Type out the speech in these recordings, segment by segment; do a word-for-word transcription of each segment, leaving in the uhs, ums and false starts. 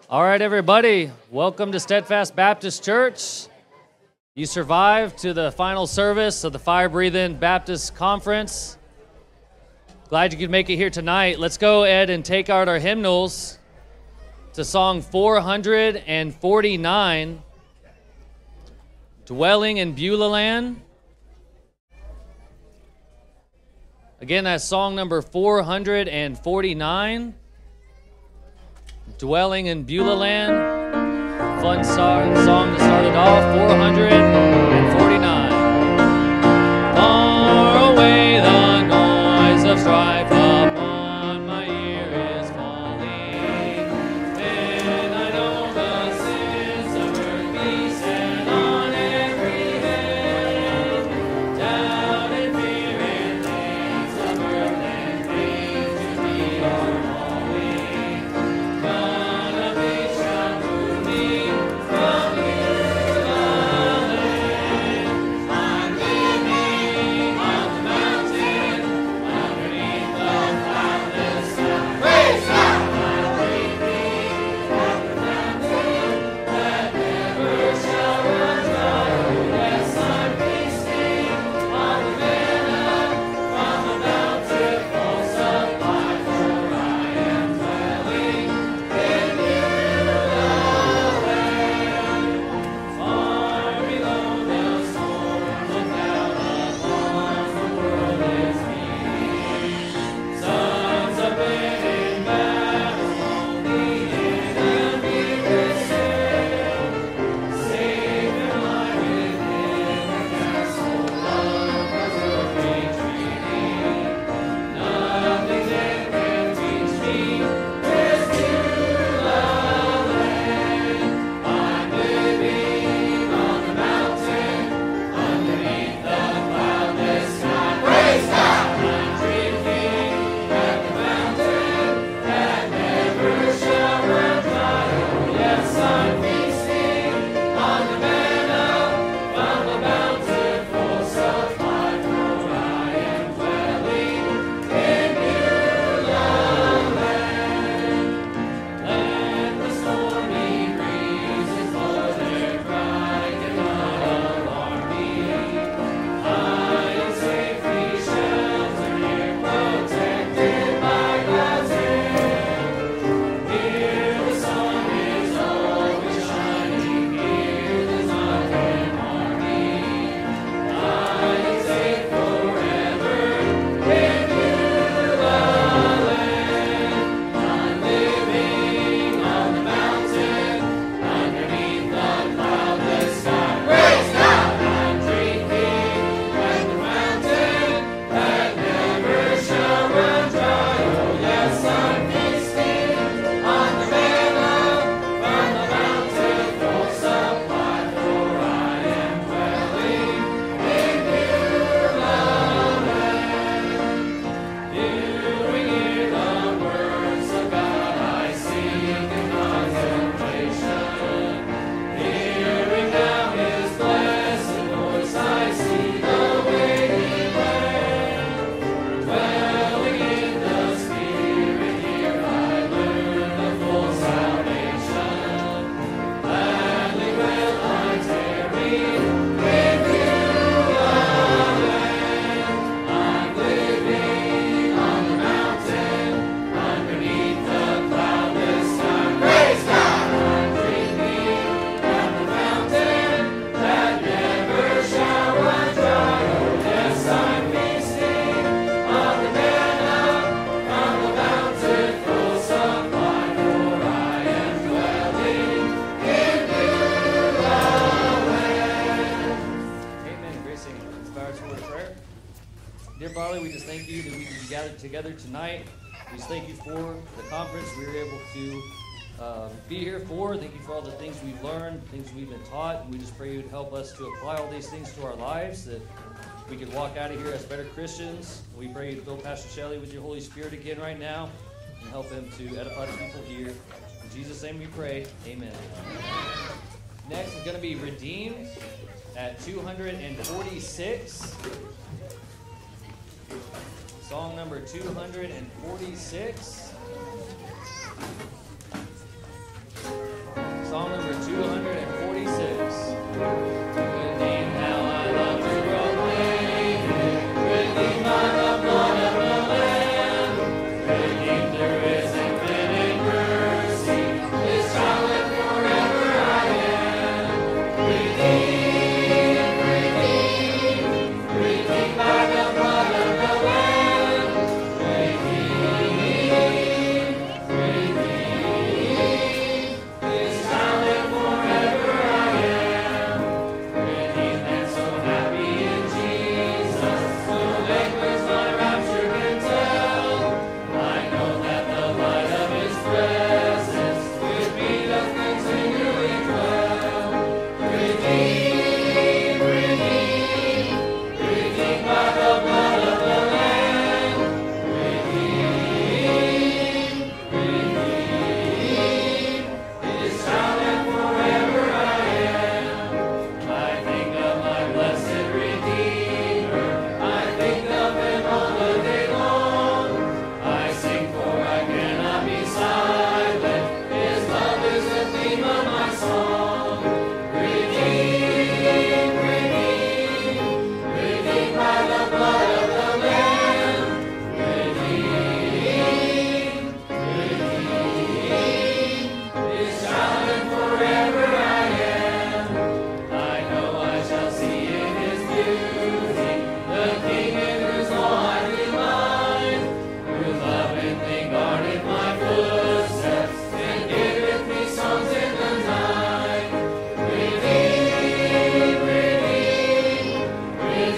All right, everybody, welcome to Steadfast Baptist Church. You survived to the final service of the Fire Breathing Baptist Conference. Glad you could make it here tonight. Let's go ahead and take out our hymnals to song four hundred forty-nine, Dwelling in Beulah Land. Again, that's song number four hundred forty-nine. Dwelling in Beulah Land. Fun song, song to start it off, four hundred forty-nine. Far away the noise of strife upon my ear is falling. Then I know the sins of earth beset on every hand. Doubt and fear and things of earth and fame to me are together tonight. We just thank you for the conference we were able to uh, be here for. Thank you for all the things we've learned, things we've been taught. And we just pray you would help us to apply all these things to our lives, that we could walk out of here as better Christians. We pray you to fill Pastor Shelley with your Holy Spirit again right now and help him to edify the people here. In Jesus' name we pray. Amen. Next is going to be Redeemed at two hundred forty-six. Song number two hundred forty-six.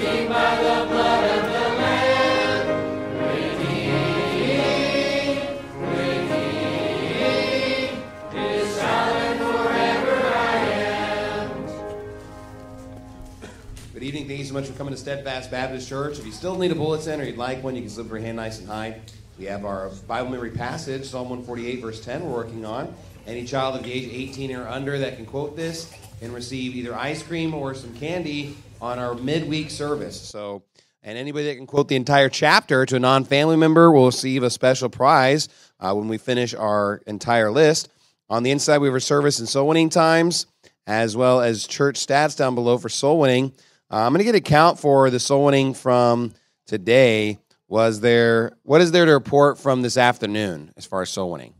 Thank you so much for coming to Steadfast Baptist Church. If you still need a bulletin or you'd like one, you can slip your hand nice and high. We have our Bible memory passage, Psalm one forty-eight, verse ten, we're working on. Any child of the age eighteen or under that can quote this and receive either ice cream or some candy on our midweek service. So, and anybody that can quote the entire chapter to a non-family member will receive a special prize uh, when we finish our entire list. On the inside, we have our service and soul winning times, as well as church stats down below for soul winning. Uh, I'm going to get a count for the soul winning from today. Was there, what is there to report from this afternoon as far as soul winning?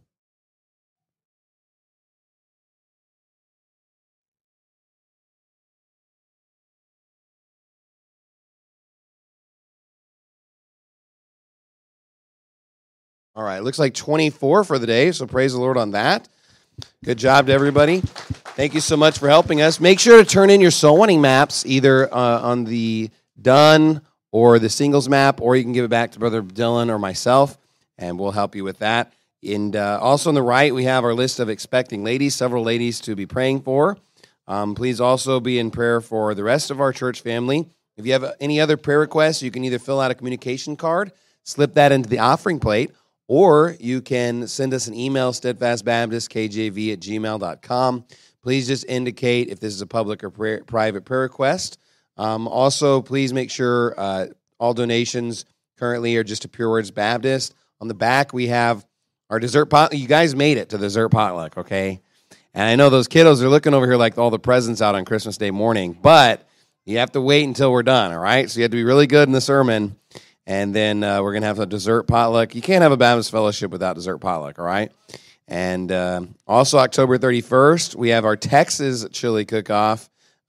All right, looks like twenty-four for the day, so praise the Lord on that. Good job to everybody. Thank you so much for helping us. Make sure to turn in your soul winning maps either uh, on the done or the singles map, or you can give it back to Brother Dylan or myself, and we'll help you with that. And uh, also on the right, we have our list of expecting ladies, several ladies to be praying for. Um, please also be in prayer for the rest of our church family. If you have any other prayer requests, you can either fill out a communication card, slip that into the offering plate, or you can send us an email, steadfastbaptistkjv at gmail dot com. Please just indicate if this is a public or prayer, private prayer request. Um, also, please make sure uh, all donations currently are just to Pure Words Baptist. On the back, we have our dessert pot. You guys made it to the dessert potluck, okay? And I know those kiddos are looking over here like all the presents out on Christmas Day morning, but you have to wait until we're done, all right? So you have to be really good in the sermon. And then uh, we're going to have a dessert potluck. You can't have a Baptist fellowship without dessert potluck, all right? And uh, also October thirty-first, we have our Texas chili cook-off.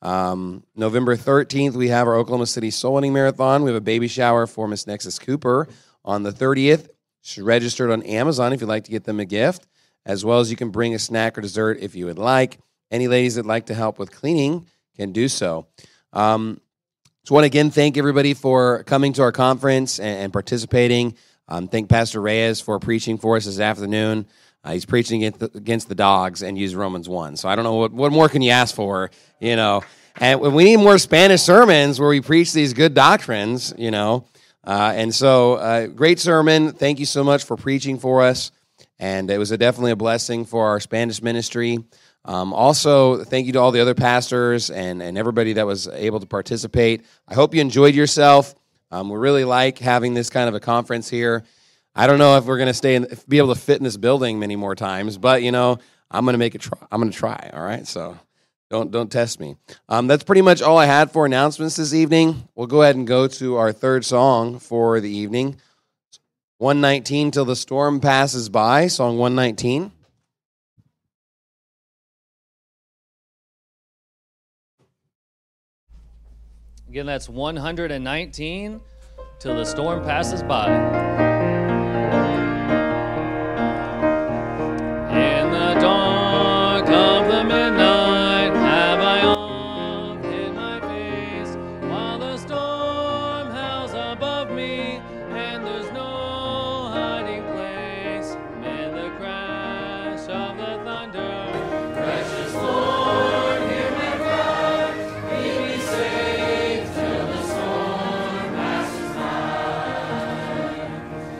Um, November thirteenth, we have our Oklahoma City Soul Winning Marathon. We have a baby shower for Miss Nexus Cooper on the thirtieth. She's registered on Amazon if you'd like to get them a gift, as well as you can bring a snack or dessert if you would like. Any ladies that like to help with cleaning can do so. Um, So I want to again thank everybody for coming to our conference and, and participating. Um, thank Pastor Reyes for preaching for us this afternoon. Uh, he's preaching against the, against the dogs and used Romans one. So I don't know, what, what more can you ask for, you know. And we need more Spanish sermons where we preach these good doctrines, you know. Uh, and so uh, great sermon. Thank you so much for preaching for us. And it was a, definitely a blessing for our Spanish ministry. Um, also, thank you to all the other pastors and, and everybody that was able to participate. I hope you enjoyed yourself. Um, we really like having this kind of a conference here. I don't know if we're going to stay and be able to fit in this building many more times, but, you know, I'm going to make it try. I'm going to try, all right? So don't don't test me. Um, that's pretty much all I had for announcements this evening. We'll go ahead and go to our third song for the evening. one nineteen, Till the Storm Passes By, song one nineteen. Again, that's one nineteen, Till the Storm Passes By. In the dark of the midnight have I oft hid my face, while the storm howls above me, and there's no hiding place amid the crash of the thunder. Precious Lord, hear my cry, keep me safe till the storm passes by.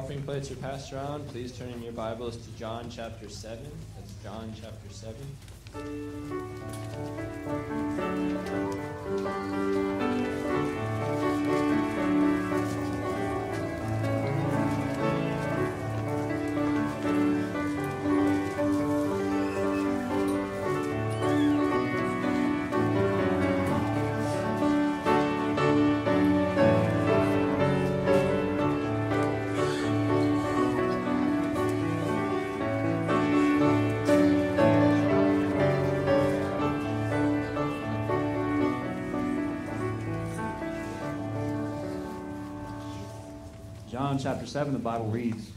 offering plates are passed around, please turn in your Bibles to John chapter seven. That's John chapter seven. John chapter seven, the Bible reads,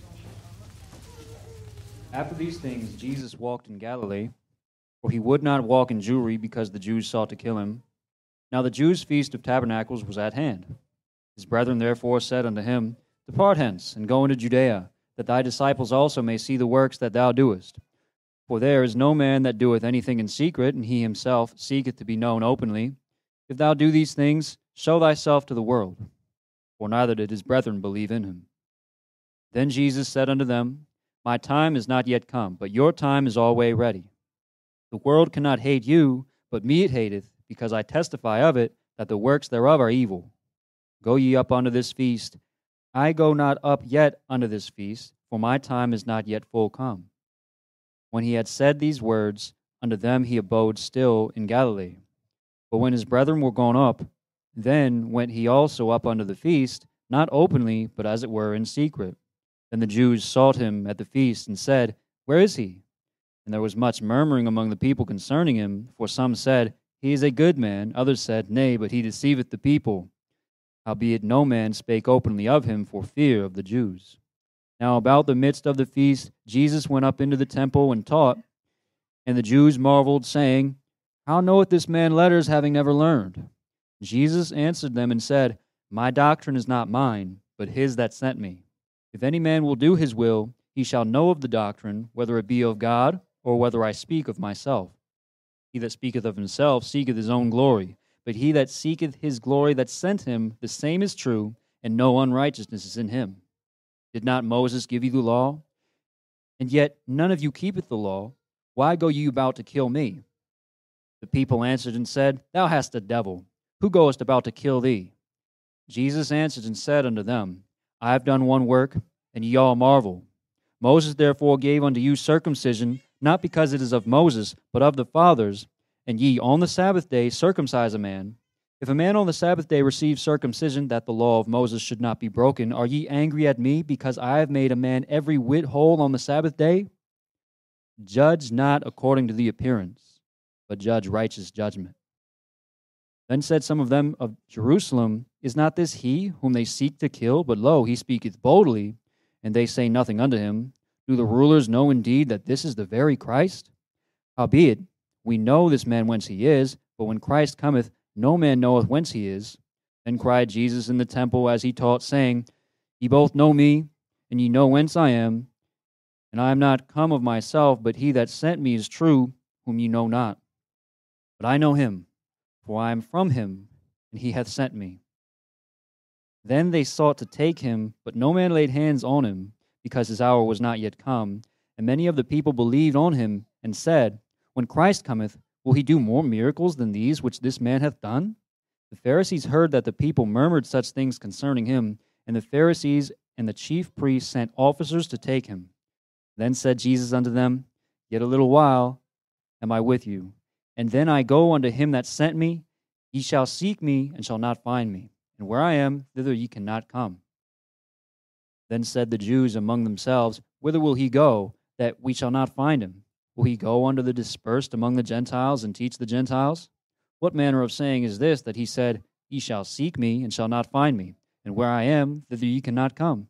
After these things, Jesus walked in Galilee, for he would not walk in Jewry because the Jews sought to kill him. Now the Jews' feast of tabernacles was at hand. His brethren therefore said unto him, Depart hence, and go into Judea, that thy disciples also may see the works that thou doest. For there is no man that doeth anything in secret, and he himself seeketh to be known openly. If thou do these things, show thyself to the world. For neither did his brethren believe in him. Then Jesus said unto them, My time is not yet come, but your time is always ready. The world cannot hate you, but me it hateth, because I testify of it, that the works thereof are evil. Go ye up unto this feast. I go not up yet unto this feast, for my time is not yet full come. When he had said these words, unto them he abode still in Galilee. But when his brethren were gone up, then went he also up unto the feast, not openly, but as it were in secret. Then the Jews sought him at the feast, and said, Where is he? And there was much murmuring among the people concerning him, for some said, He is a good man. Others said, Nay, but he deceiveth the people. Howbeit no man spake openly of him for fear of the Jews. Now about the midst of the feast, Jesus went up into the temple and taught, and the Jews marveled, saying, How knoweth this man letters, having never learned? Jesus answered them and said, My doctrine is not mine, but his that sent me. If any man will do his will, he shall know of the doctrine, whether it be of God, or whether I speak of myself. He that speaketh of himself seeketh his own glory, but he that seeketh his glory that sent him, the same is true, and no unrighteousness is in him. Did not Moses give you the law? And yet none of you keepeth the law. Why go ye about to kill me? The people answered and said, Thou hast a devil. Who goest about to kill thee? Jesus answered and said unto them, I have done one work, and ye all marvel. Moses therefore gave unto you circumcision, not because it is of Moses, but of the fathers, and ye on the Sabbath day circumcise a man. If a man on the Sabbath day receive circumcision, that the law of Moses should not be broken, are ye angry at me, because I have made a man every whit whole on the Sabbath day? Judge not according to the appearance, but judge righteous judgment. Then said some of them of Jerusalem, Is not this he whom they seek to kill? But lo, he speaketh boldly, and they say nothing unto him. Do the rulers know indeed that this is the very Christ? Howbeit, we know this man whence he is, but when Christ cometh, no man knoweth whence he is. Then cried Jesus in the temple as he taught, saying, Ye both know me, and ye know whence I am. And I am not come of myself, but he that sent me is true, whom ye know not. But I know him, for I am from him, and he hath sent me. Then they sought to take him, but no man laid hands on him, because his hour was not yet come. And many of the people believed on him, and said, When Christ cometh, will he do more miracles than these which this man hath done? The Pharisees heard that the people murmured such things concerning him, and the Pharisees and the chief priests sent officers to take him. Then said Jesus unto them, Yet a little while am I with you, and then I go unto him that sent me. Ye shall seek me, and shall not find me. And where I am, thither ye cannot come. Then said the Jews among themselves, Whither will he go, that we shall not find him? Will he go unto the dispersed among the Gentiles, and teach the Gentiles? What manner of saying is this, that he said, Ye shall seek me, and shall not find me, and where I am, thither ye cannot come?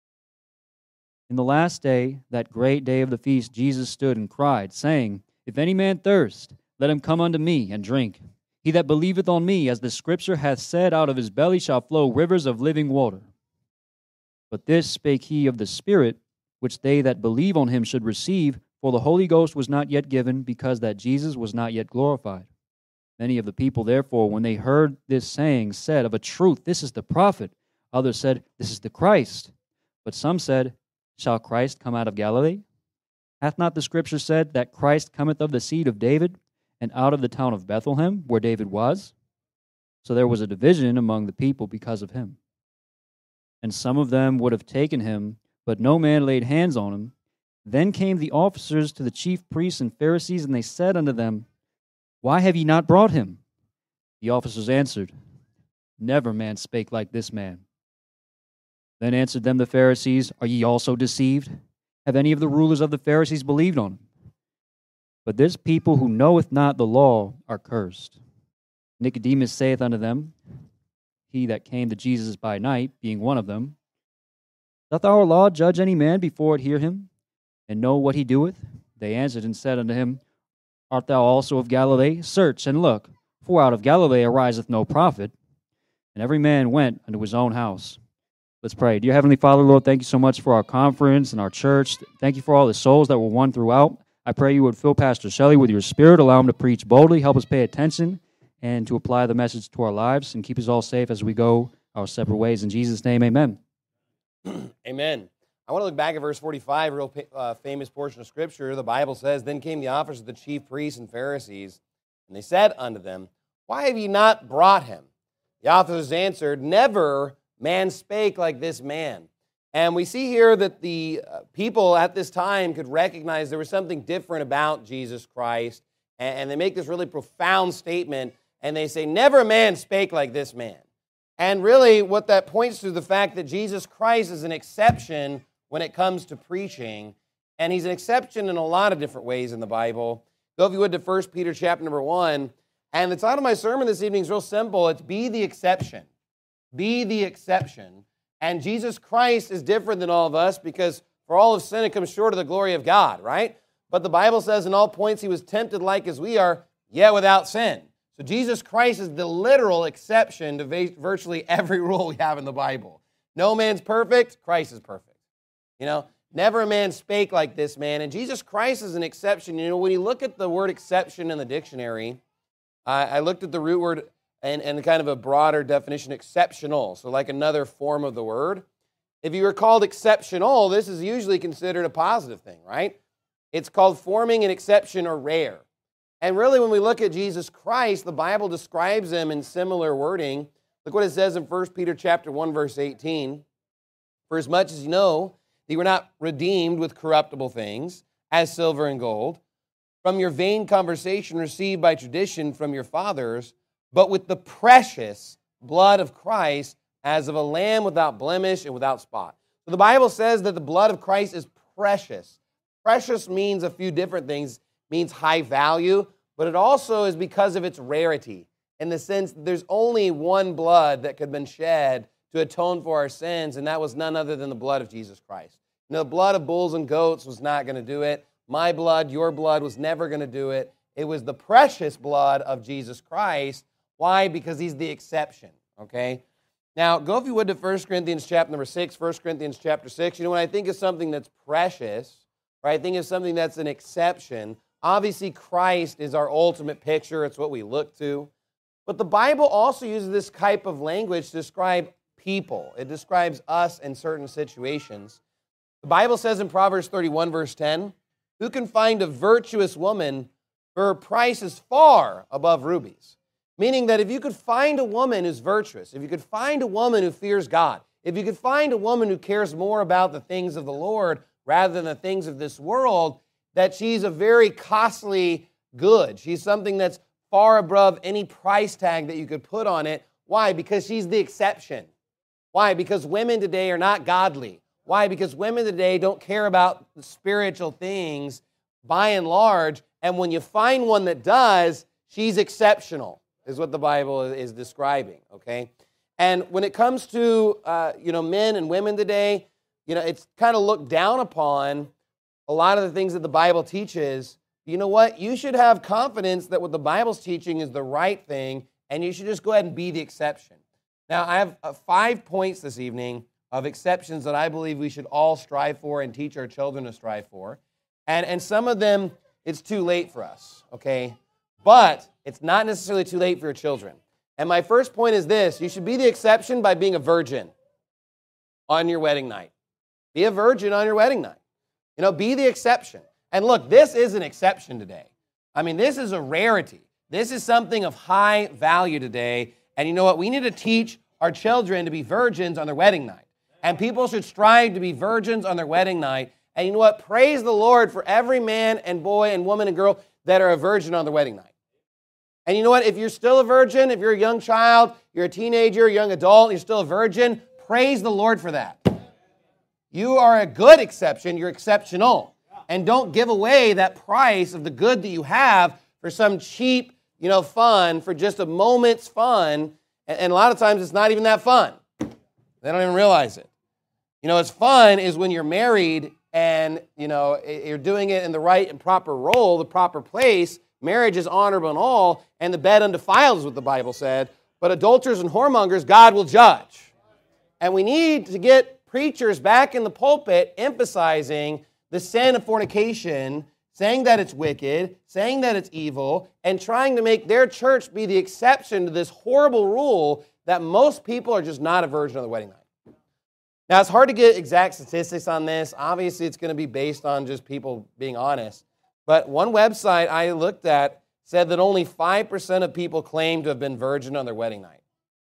In the last day, that great day of the feast, Jesus stood and cried, saying, If any man thirst, let him come unto me, and drink. He that believeth on me, as the Scripture hath said, out of his belly shall flow rivers of living water. But this spake he of the Spirit, which they that believe on him should receive, for the Holy Ghost was not yet given, because that Jesus was not yet glorified. Many of the people, therefore, when they heard this saying, said, Of a truth, this is the prophet. Others said, This is the Christ. But some said, Shall Christ come out of Galilee? Hath not the Scripture said that Christ cometh of the seed of David, and out of the town of Bethlehem, where David was? So there was a division among the people because of him. And some of them would have taken him, but no man laid hands on him. Then came the officers to the chief priests and Pharisees, and they said unto them, Why have ye not brought him? The officers answered, Never man spake like this man. Then answered them the Pharisees, Are ye also deceived? Have any of the rulers of the Pharisees believed on him? But this people who knoweth not the law are cursed. Nicodemus saith unto them, he that came to Jesus by night, being one of them, Doth our law judge any man before it hear him, and know what he doeth? They answered and said unto him, Art thou also of Galilee? Search and look, for out of Galilee ariseth no prophet. And every man went unto his own house. Let's pray. Dear Heavenly Father, Lord, thank you so much for our conference and our church. Thank you for all the souls that were won throughout. I pray you would fill Pastor Shelley with your spirit, allow him to preach boldly, help us pay attention, and to apply the message to our lives, and keep us all safe as we go our separate ways. In Jesus' name, amen. Amen. I want to look back at verse forty-five, a real uh, famous portion of Scripture. The Bible says, Then came the officers of the chief priests and Pharisees, and they said unto them, Why have ye not brought him? The officers answered, Never man spake like this man. And we see here that the uh, people at this time could recognize there was something different about Jesus Christ, and, and they make this really profound statement, and they say, Never man spake like this man. And really what that points to the fact that Jesus Christ is an exception when it comes to preaching, and he's an exception in a lot of different ways in the Bible. Go, if you would, to First Peter chapter number one, and the title of my sermon this evening is real simple. It's Be the Exception. Be the exception. And Jesus Christ is different than all of us because for all of sin it comes short of the glory of God, right? But the Bible says in all points he was tempted like as we are, yet without sin. So Jesus Christ is the literal exception to virtually every rule we have in the Bible. No man's perfect, Christ is perfect. You know, never a man spake like this man. And Jesus Christ is an exception. You know, when you look at the word exception in the dictionary, I, I looked at the root word and, and kind of a broader definition, exceptional. So like another form of the word. If you were called exceptional, this is usually considered a positive thing, right? It's called forming an exception or rare. And really when we look at Jesus Christ, the Bible describes him in similar wording. Look what it says in First Peter chapter one, verse eighteen. For as much as you know, that you were not redeemed with corruptible things, as silver and gold, from your vain conversation received by tradition from your fathers, but with the precious blood of Christ, as of a lamb without blemish and without spot. So the Bible says that the blood of Christ is precious. Precious means a few different things. It means high value, but it also is because of its rarity, in the sense that there's only one blood that could have been shed to atone for our sins, and that was none other than the blood of Jesus Christ. You know, the blood of bulls and goats was not going to do it. My blood, your blood was never going to do it. It was the precious blood of Jesus Christ. Why? Because he's the exception, okay? Now, go if you would to First Corinthians chapter number six, First Corinthians chapter six. You know, when I think of something that's precious, or I think of something that's an exception, obviously Christ is our ultimate picture. It's what we look to. But the Bible also uses this type of language to describe people. It describes us in certain situations. The Bible says in Proverbs thirty-one, verse ten, Who can find a virtuous woman, for her price is far above rubies? Meaning that if you could find a woman who's virtuous, if you could find a woman who fears God, if you could find a woman who cares more about the things of the Lord rather than the things of this world, that she's a very costly good. She's something that's far above any price tag that you could put on it. Why? Because she's the exception. Why? Because women today are not godly. Why? Because women today don't care about the spiritual things by and large, and when you find one that does, she's exceptional, is what the Bible is describing, okay? And when it comes to, uh, you know, men and women today, you know, it's kind of looked down upon, a lot of the things that the Bible teaches. You know what? You should have confidence that what the Bible's teaching is the right thing, and you should just go ahead and be the exception. Now, I have uh, five points this evening of exceptions that I believe we should all strive for and teach our children to strive for. And, and some of them, it's too late for us, okay? But it's not necessarily too late for your children. And my first point is this: you should be the exception by being a virgin on your wedding night. Be a virgin on your wedding night. You know, be the exception. And look, this is an exception today. I mean, this is a rarity. This is something of high value today. And you know what? We need to teach our children to be virgins on their wedding night. And people should strive to be virgins on their wedding night. And you know what? Praise the Lord for every man and boy and woman and girl that are a virgin on their wedding night. And you know what? If you're still a virgin, if you're a young child, you're a teenager, a young adult, you're still a virgin, praise the Lord for that. You are a good exception. You're exceptional. And don't give away that price of the good that you have for some cheap, you know, fun, for just a moment's fun. And a lot of times it's not even that fun. They don't even realize it. You know, what's fun is when you're married and, you know, you're doing it in the right and proper role, the proper place. Marriage is honorable and all, and the bed undefiled is what the Bible said. But adulterers and whoremongers, God will judge. And we need to get preachers back in the pulpit emphasizing the sin of fornication, saying that it's wicked, saying that it's evil, and trying to make their church be the exception to this horrible rule that most people are just not a virgin on the wedding night. Now, it's hard to get exact statistics on this. Obviously, it's going to be based on just people being honest. But one website I looked at said that only five percent of people claim to have been virgin on their wedding night.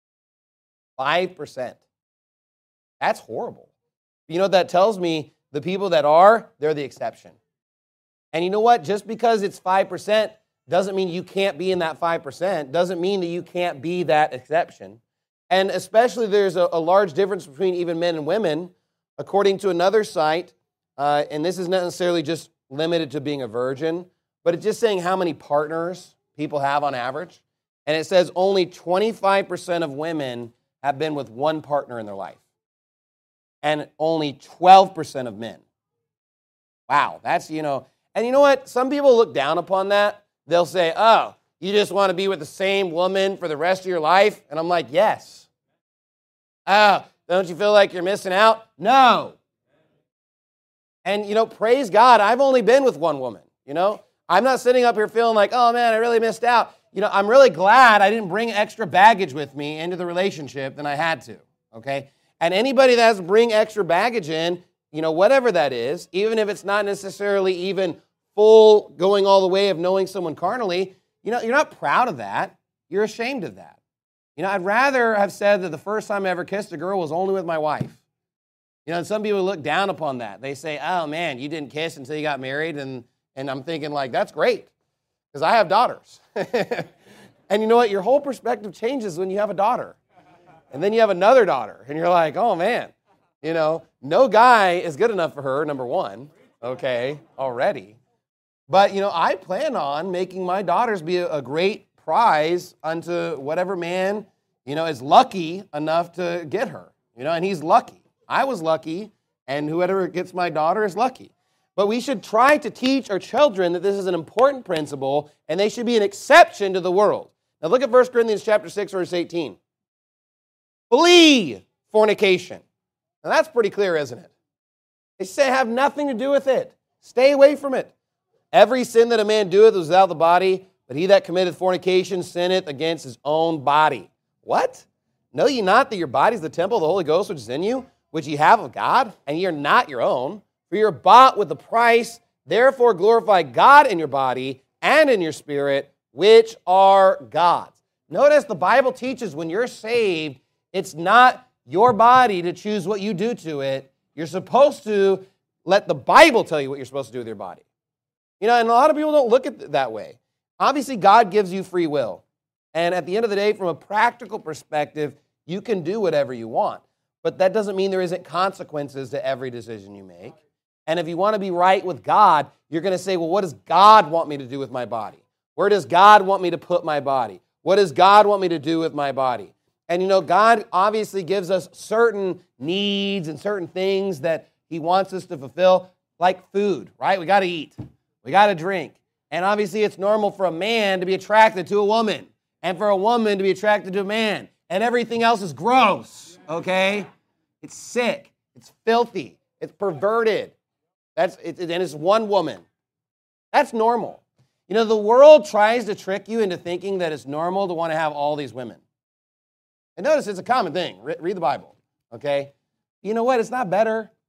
five percent. That's horrible. You know what that tells me? The people that are, they're the exception. And you know what? Just because it's five percent doesn't mean you can't be in that five percent. Doesn't mean that you can't be that exception. And especially there's a, a large difference between even men and women. According to another site, uh, and this is not necessarily just limited to being a virgin, but it's just saying how many partners people have on average. And it says only twenty-five percent of women have been with one partner in their life. And only twelve percent of men. Wow, that's, you know, and you know what? Some people look down upon that. They'll say, oh, you just want to be with the same woman for the rest of your life? And I'm like, yes. Oh, don't you feel like you're missing out? No. And, you know, praise God, I've only been with one woman, you know. I'm not sitting up here feeling like, oh, man, I really missed out. You know, I'm really glad I didn't bring extra baggage with me into the relationship than I had to, okay? And anybody that has to bring extra baggage in, you know, whatever that is, even if it's not necessarily even full going all the way of knowing someone carnally, you know, you're not proud of that. You're ashamed of that. You know, I'd rather have said that the first time I ever kissed a girl was only with my wife. You know, and some people look down upon that. They say, oh, man, you didn't kiss until you got married. And, and I'm thinking, like, that's great because I have daughters. And you know what? Your whole perspective changes when you have a daughter. And then you have another daughter. And you're like, oh, man, you know, no guy is good enough for her, number one, okay, already. But, you know, I plan on making my daughters be a, a great prize unto whatever man, you know, is lucky enough to get her. You know, and he's lucky. I was lucky, and whoever gets my daughter is lucky. But we should try to teach our children that this is an important principle, and they should be an exception to the world. Now look at First Corinthians chapter six, verse eighteen. Flee fornication. Now that's pretty clear, isn't it? They say have nothing to do with it. Stay away from it. Every sin that a man doeth is without the body, but he that committeth fornication sinneth against his own body. What? Know ye not that your body is the temple of the Holy Ghost which is in you, which ye have of God, and ye are not your own? For you are bought with a price. Therefore glorify God in your body and in your spirit, which are God's. Notice the Bible teaches when you're saved, it's not your body to choose what you do to it. You're supposed to let the Bible tell you what you're supposed to do with your body. You know, and a lot of people don't look at it that way. Obviously, God gives you free will. And at the end of the day, from a practical perspective, you can do whatever you want. But that doesn't mean there isn't consequences to every decision you make. And if you want to be right with God, you're going to say, well, what does God want me to do with my body? Where does God want me to put my body? What does God want me to do with my body? And you know, God obviously gives us certain needs and certain things that he wants us to fulfill, like food, right? We got to eat. We got to drink. And obviously it's normal for a man to be attracted to a woman and for a woman to be attracted to a man. And everything else is gross, okay? It's sick. It's filthy. It's perverted. That's it, and it's one woman. That's normal. You know, the world tries to trick you into thinking that it's normal to want to have all these women. And notice it's a common thing. Re- read the Bible, okay? You know what? It's not better.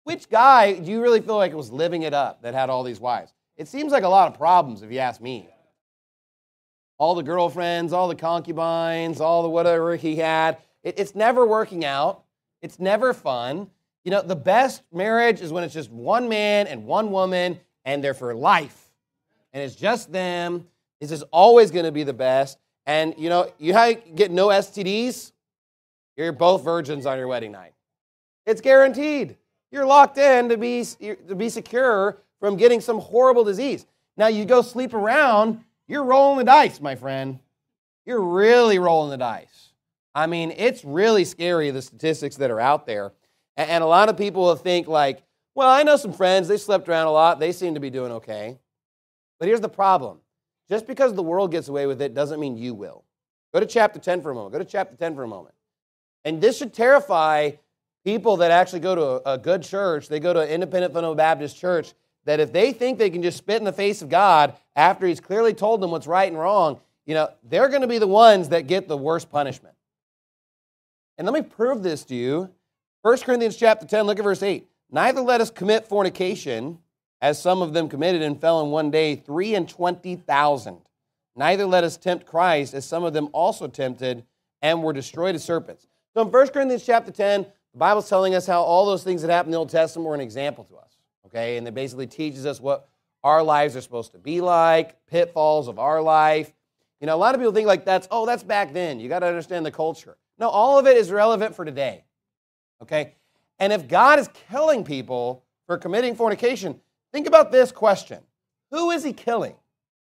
which guy do you really feel like was living it up that had all these wives? It seems like a lot of problems, if you ask me. All the girlfriends, all the concubines, all the whatever he had. It, it's never working out. It's never fun. You know, the best marriage is when it's just one man and one woman, and they're for life. And it's just them. This is always going to be the best. And, you know, you get no S T Ds, you're both virgins on your wedding night. It's guaranteed. You're locked in to be, to be secure from getting some horrible disease. Now, you go sleep around, you're rolling the dice, my friend. You're really rolling the dice. I mean, it's really scary, the statistics that are out there. And a lot of people will think like, well, I know some friends, they slept around a lot, they seem to be doing okay. But here's the problem. Just because the world gets away with it doesn't mean you will. Go to chapter ten for a moment. Go to chapter ten for a moment. And this should terrify people that actually go to a, a good church, they go to an independent fundamental Baptist church, that if they think they can just spit in the face of God after he's clearly told them what's right and wrong, you know, they're going to be the ones that get the worst punishment. And let me prove this to you. First Corinthians chapter ten, look at verse eight. Neither let us commit fornication, as some of them committed and fell in one day, three and twenty thousand. Neither let us tempt Christ, as some of them also tempted and were destroyed as serpents. So in First Corinthians chapter ten, the Bible's telling us how all those things that happened in the Old Testament were an example to us. Okay, and it basically teaches us what our lives are supposed to be like, pitfalls of our life. You know, a lot of people think like that's, oh, that's back then. You got to understand the culture. No, all of it is relevant for today. Okay? And if God is killing people for committing fornication, think about this question. Who is he killing?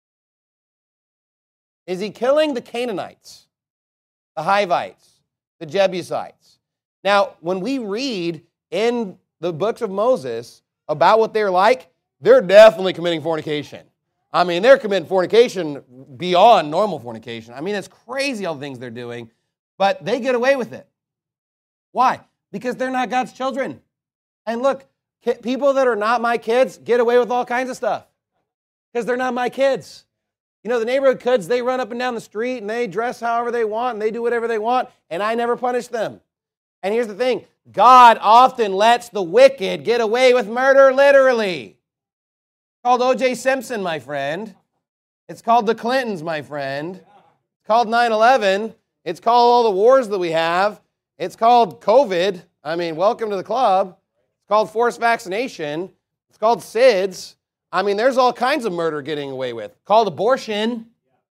Is he killing the Canaanites, the Hivites, the Jebusites? Now, when we read in the books of Moses about what they're like, they're definitely committing fornication. I mean, they're committing fornication beyond normal fornication. I mean, it's crazy all the things they're doing, but they get away with it. Why? Because they're not God's children. And look, people that are not my kids get away with all kinds of stuff because they're not my kids. You know, the neighborhood kids, they run up and down the street and they dress however they want and they do whatever they want, and I never punish them. And here's the thing. God often lets the wicked get away with murder literally. It's called O J Simpson, my friend. It's called the Clintons, my friend. It's called nine eleven. It's called all the wars that we have. It's called COVID. I mean, welcome to the club. It's called forced vaccination. It's called S I D S. I mean, there's all kinds of murder getting away with. Called abortion.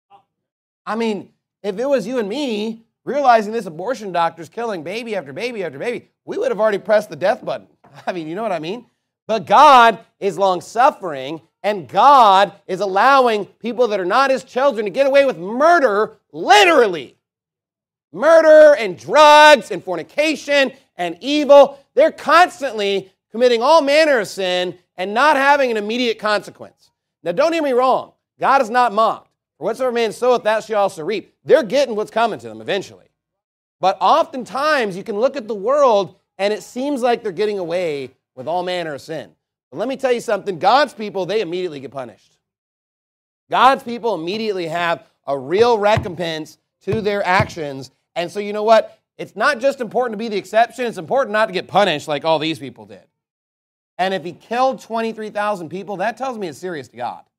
I mean, if it was you and me realizing this abortion doctor's killing baby after baby after baby, we would have already pressed the death button. I mean, you know what I mean? But God is long-suffering, and God is allowing people that are not his children to get away with murder, literally. Murder and drugs and fornication and evil. They're constantly committing all manner of sin and not having an immediate consequence. Now, don't hear me wrong. God is not mocked. For whatsoever man soweth, that shall also reap. They're getting what's coming to them eventually. But oftentimes, you can look at the world, and it seems like they're getting away with all manner of sin. But let me tell you something. God's people, they immediately get punished. God's people immediately have a real recompense to their actions. And so you know what? It's not just important to be the exception. It's important not to get punished like all these people did. And if he killed twenty-three thousand people, that tells me it's serious to God.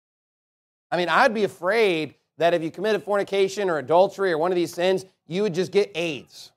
I mean, I'd be afraid that if you committed fornication or adultery or one of these sins, you would just get AIDS.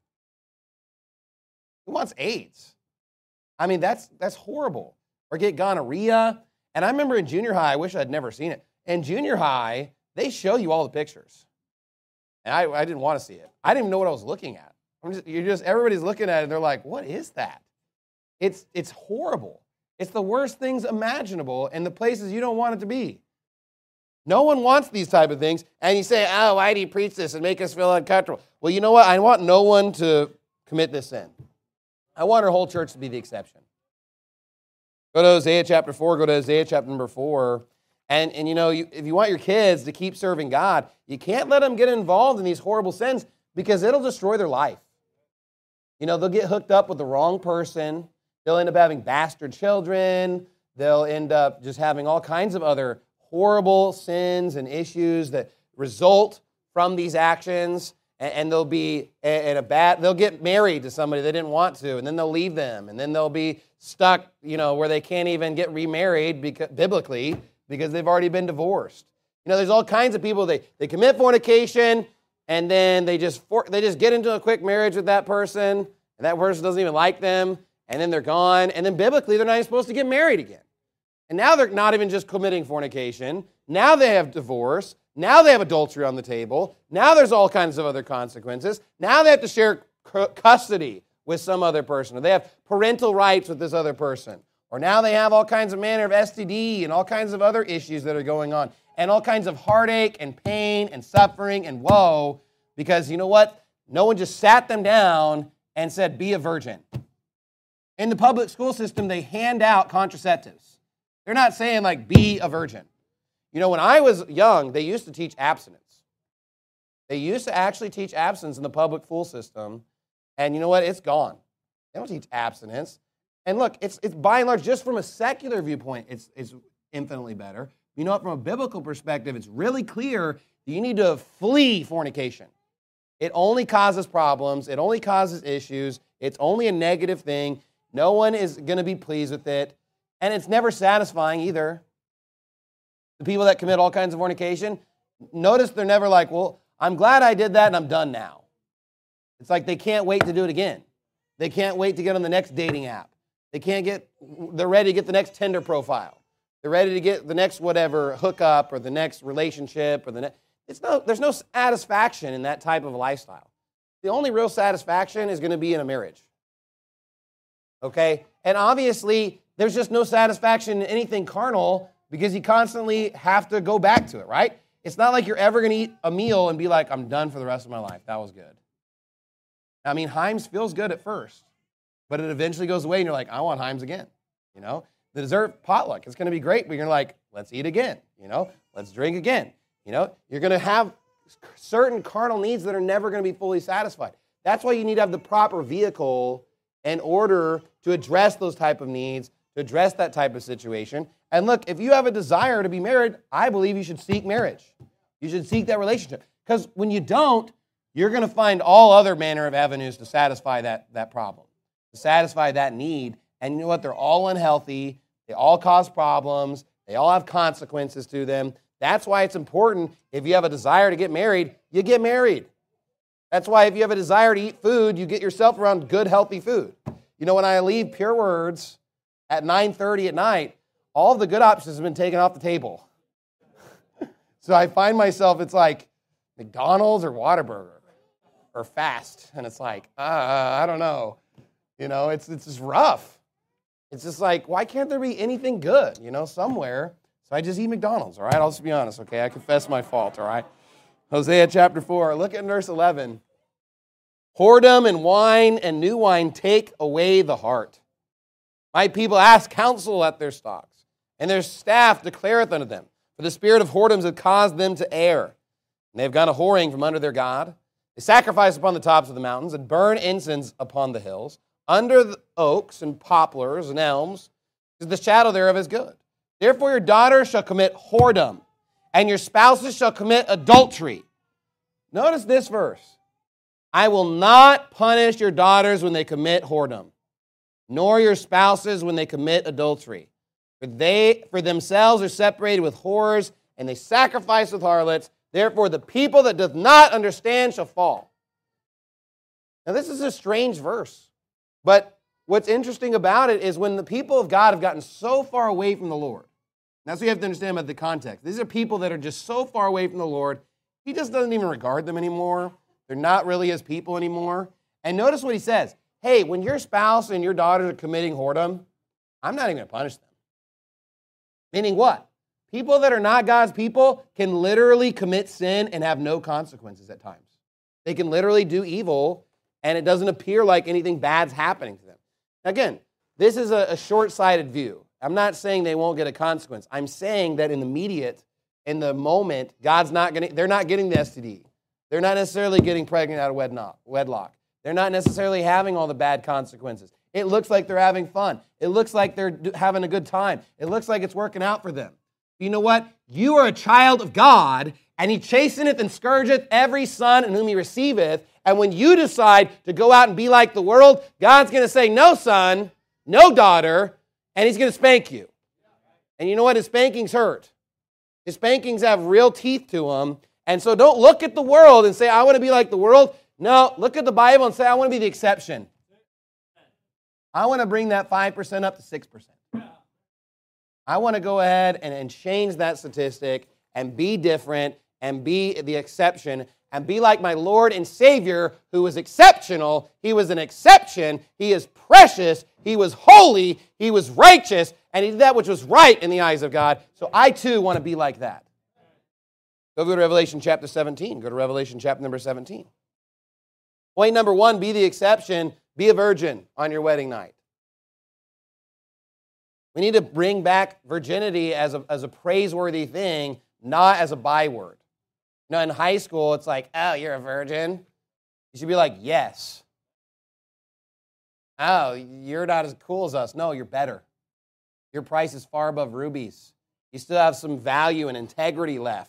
Who wants AIDS? I mean, that's that's horrible. Or get gonorrhea. And I remember in junior high, I wish I'd never seen it. In junior high, they show you all the pictures. And I, I didn't want to see it. I didn't even know what I was looking at. I'm just, you're just, everybody's looking at it, and they're like, what is that? It's, it's horrible. It's the worst things imaginable in the places you don't want it to be. No one wants these type of things. And you say, oh, why do you preach this and make us feel uncomfortable? Well, you know what? I want no one to commit this sin. I want our whole church to be the exception. Go to Hosea chapter four. Go to Hosea chapter number four. And, and you know, you, if you want your kids to keep serving God, you can't let them get involved in these horrible sins because it'll destroy their life. You know, they'll get hooked up with the wrong person. They'll end up having bastard children. They'll end up just having all kinds of other horrible sins and issues that result from these actions. and, and they'll be in a bad, they'll get married to somebody they didn't want to, and then they'll leave them, and then they'll be stuck, you know, where they can't even get remarried because, biblically because they've already been divorced. You know, there's all kinds of people, they, they commit fornication, and then they just for, they just get into a quick marriage with that person, and that person doesn't even like them, and then they're gone, and then biblically they're not even supposed to get married again. And now they're not even just committing fornication. Now they have divorce. Now they have adultery on the table. Now there's all kinds of other consequences. Now they have to share custody with some other person. Or they have parental rights with this other person. Or now they have all kinds of manner of S T D and all kinds of other issues that are going on. And all kinds of heartache and pain and suffering and woe. Because you know what? No one just sat them down and said, be a virgin. In the public school system, they hand out contraceptives. They're not saying, like, be a virgin. You know, when I was young, they used to teach abstinence. They used to actually teach abstinence in the public school system. And you know what? It's gone. They don't teach abstinence. And look, it's it's by and large, just from a secular viewpoint, it's, it's infinitely better. You know what? From a biblical perspective, it's really clear that you need to flee fornication. It only causes problems. It only causes issues. It's only a negative thing. No one is going to be pleased with it. And it's never satisfying either. The people that commit all kinds of fornication, notice they're never like, well, I'm glad I did that and I'm done now. It's like they can't wait to do it again. They can't wait to get on the next dating app. They can't get, they're ready to get the next Tinder profile. They're ready to get the next whatever hookup or the next relationship or the next, it's no, there's no satisfaction in that type of lifestyle. The only real satisfaction is going to be in a marriage. Okay? And obviously, there's just no satisfaction in anything carnal because you constantly have to go back to it, right? It's not like you're ever going to eat a meal and be like, I'm done for the rest of my life. That was good. I mean, Heinz feels good at first, but it eventually goes away and you're like, I want Heinz again. You know, the dessert potluck, it's going to be great, but you're like, let's eat again. You know, let's drink again. You know, you're going to have certain carnal needs that are never going to be fully satisfied. That's why you need to have the proper vehicle in order to address those type of needs, to address that type of situation. And look, if you have a desire to be married, I believe you should seek marriage. You should seek that relationship. Because when you don't, you're going to find all other manner of avenues to satisfy that, that problem, to satisfy that need. And you know what? They're all unhealthy. They all cause problems. They all have consequences to them. That's why it's important, if you have a desire to get married, you get married. That's why if you have a desire to eat food, you get yourself around good, healthy food. You know, when I leave Pure Words at nine thirty at night, all of the good options have been taken off the table. So I find myself, it's like McDonald's or Whataburger or Fast. And it's like, uh, I don't know. You know, it's, it's just rough. It's just like, why can't there be anything good, you know, somewhere? So I just eat McDonald's, all right? I'll just be honest, okay? I confess my fault, all right? Hosea chapter four, look at verse eleven. Whoredom and wine and new wine take away the heart. My people ask counsel at their stocks, and their staff declareth unto them. For the spirit of whoredoms hath caused them to err. And they have gone a whoring from under their God. They sacrifice upon the tops of the mountains and burn incense upon the hills, under the oaks and poplars and elms, because the shadow thereof is good. Therefore your daughters shall commit whoredom, and your spouses shall commit adultery. Notice this verse. I will not punish your daughters when they commit whoredom, nor your spouses when they commit adultery. For they for themselves are separated with whores, and they sacrifice with harlots. Therefore the people that doth not understand shall fall. Now this is a strange verse, but what's interesting about it is when the people of God have gotten so far away from the Lord, that's what you have to understand about the context. These are people that are just so far away from the Lord, he just doesn't even regard them anymore. They're not really his people anymore. And notice what he says. Hey, when your spouse and your daughters are committing whoredom, I'm not even going to punish them. Meaning what? People that are not God's people can literally commit sin and have no consequences at times. They can literally do evil, and it doesn't appear like anything bad's happening to them. Again, this is a, a short-sighted view. I'm not saying they won't get a consequence. I'm saying that in the immediate, in the moment, God's not going to, they're not getting the S T D. They're not necessarily getting pregnant out of wedlock. They're not necessarily having all the bad consequences. It looks like they're having fun. It looks like they're having a good time. It looks like it's working out for them. You know what? You are a child of God, and he chasteneth and scourgeth every son in whom he receiveth. And when you decide to go out and be like the world, God's going to say, no, son, no, daughter, and he's going to spank you. And you know what? His spankings hurt. His spankings have real teeth to them. And so don't look at the world and say, I want to be like the world. No, look at the Bible and say, I want to be the exception. I want to bring that five percent up to six percent. I want to go ahead and, and change that statistic and be different and be the exception and be like my Lord and Savior who was exceptional. He was an exception. He is precious. He was holy. He was righteous. And he did that which was right in the eyes of God. So I too want to be like that. Go to Revelation chapter seventeen. Go to Revelation chapter number seventeen. Point number one, be the exception. Be a virgin on your wedding night. We need to bring back virginity as a, as a praiseworthy thing, not as a byword. You know, in high school, it's like, oh, you're a virgin? You should be like, yes. Oh, you're not as cool as us. No, you're better. Your price is far above rubies. You still have some value and integrity left.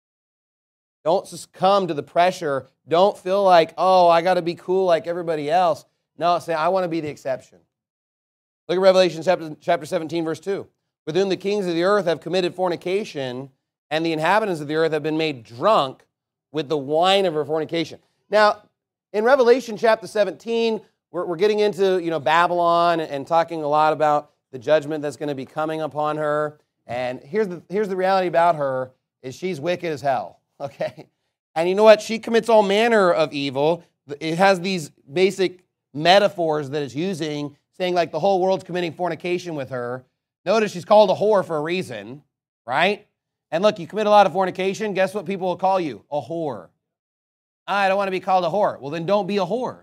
Don't succumb to the pressure. Don't feel like, oh, I got to be cool like everybody else. No, say, I want to be the exception. Look at Revelation chapter, chapter seventeen, verse two. With whom the kings of the earth have committed fornication, and the inhabitants of the earth have been made drunk with the wine of her fornication. Now, in Revelation chapter seventeen, we're, we're getting into, you know, Babylon and, and talking a lot about the judgment that's going to be coming upon her. And here's the, here's the reality about her, is she's wicked as hell, okay? And you know what? She commits all manner of evil. It has these basic metaphors that it's using, saying like the whole world's committing fornication with her. Notice she's called a whore for a reason, right? And look, you commit a lot of fornication, guess what people will call you? A whore. I don't want to be called a whore. Well, then don't be a whore.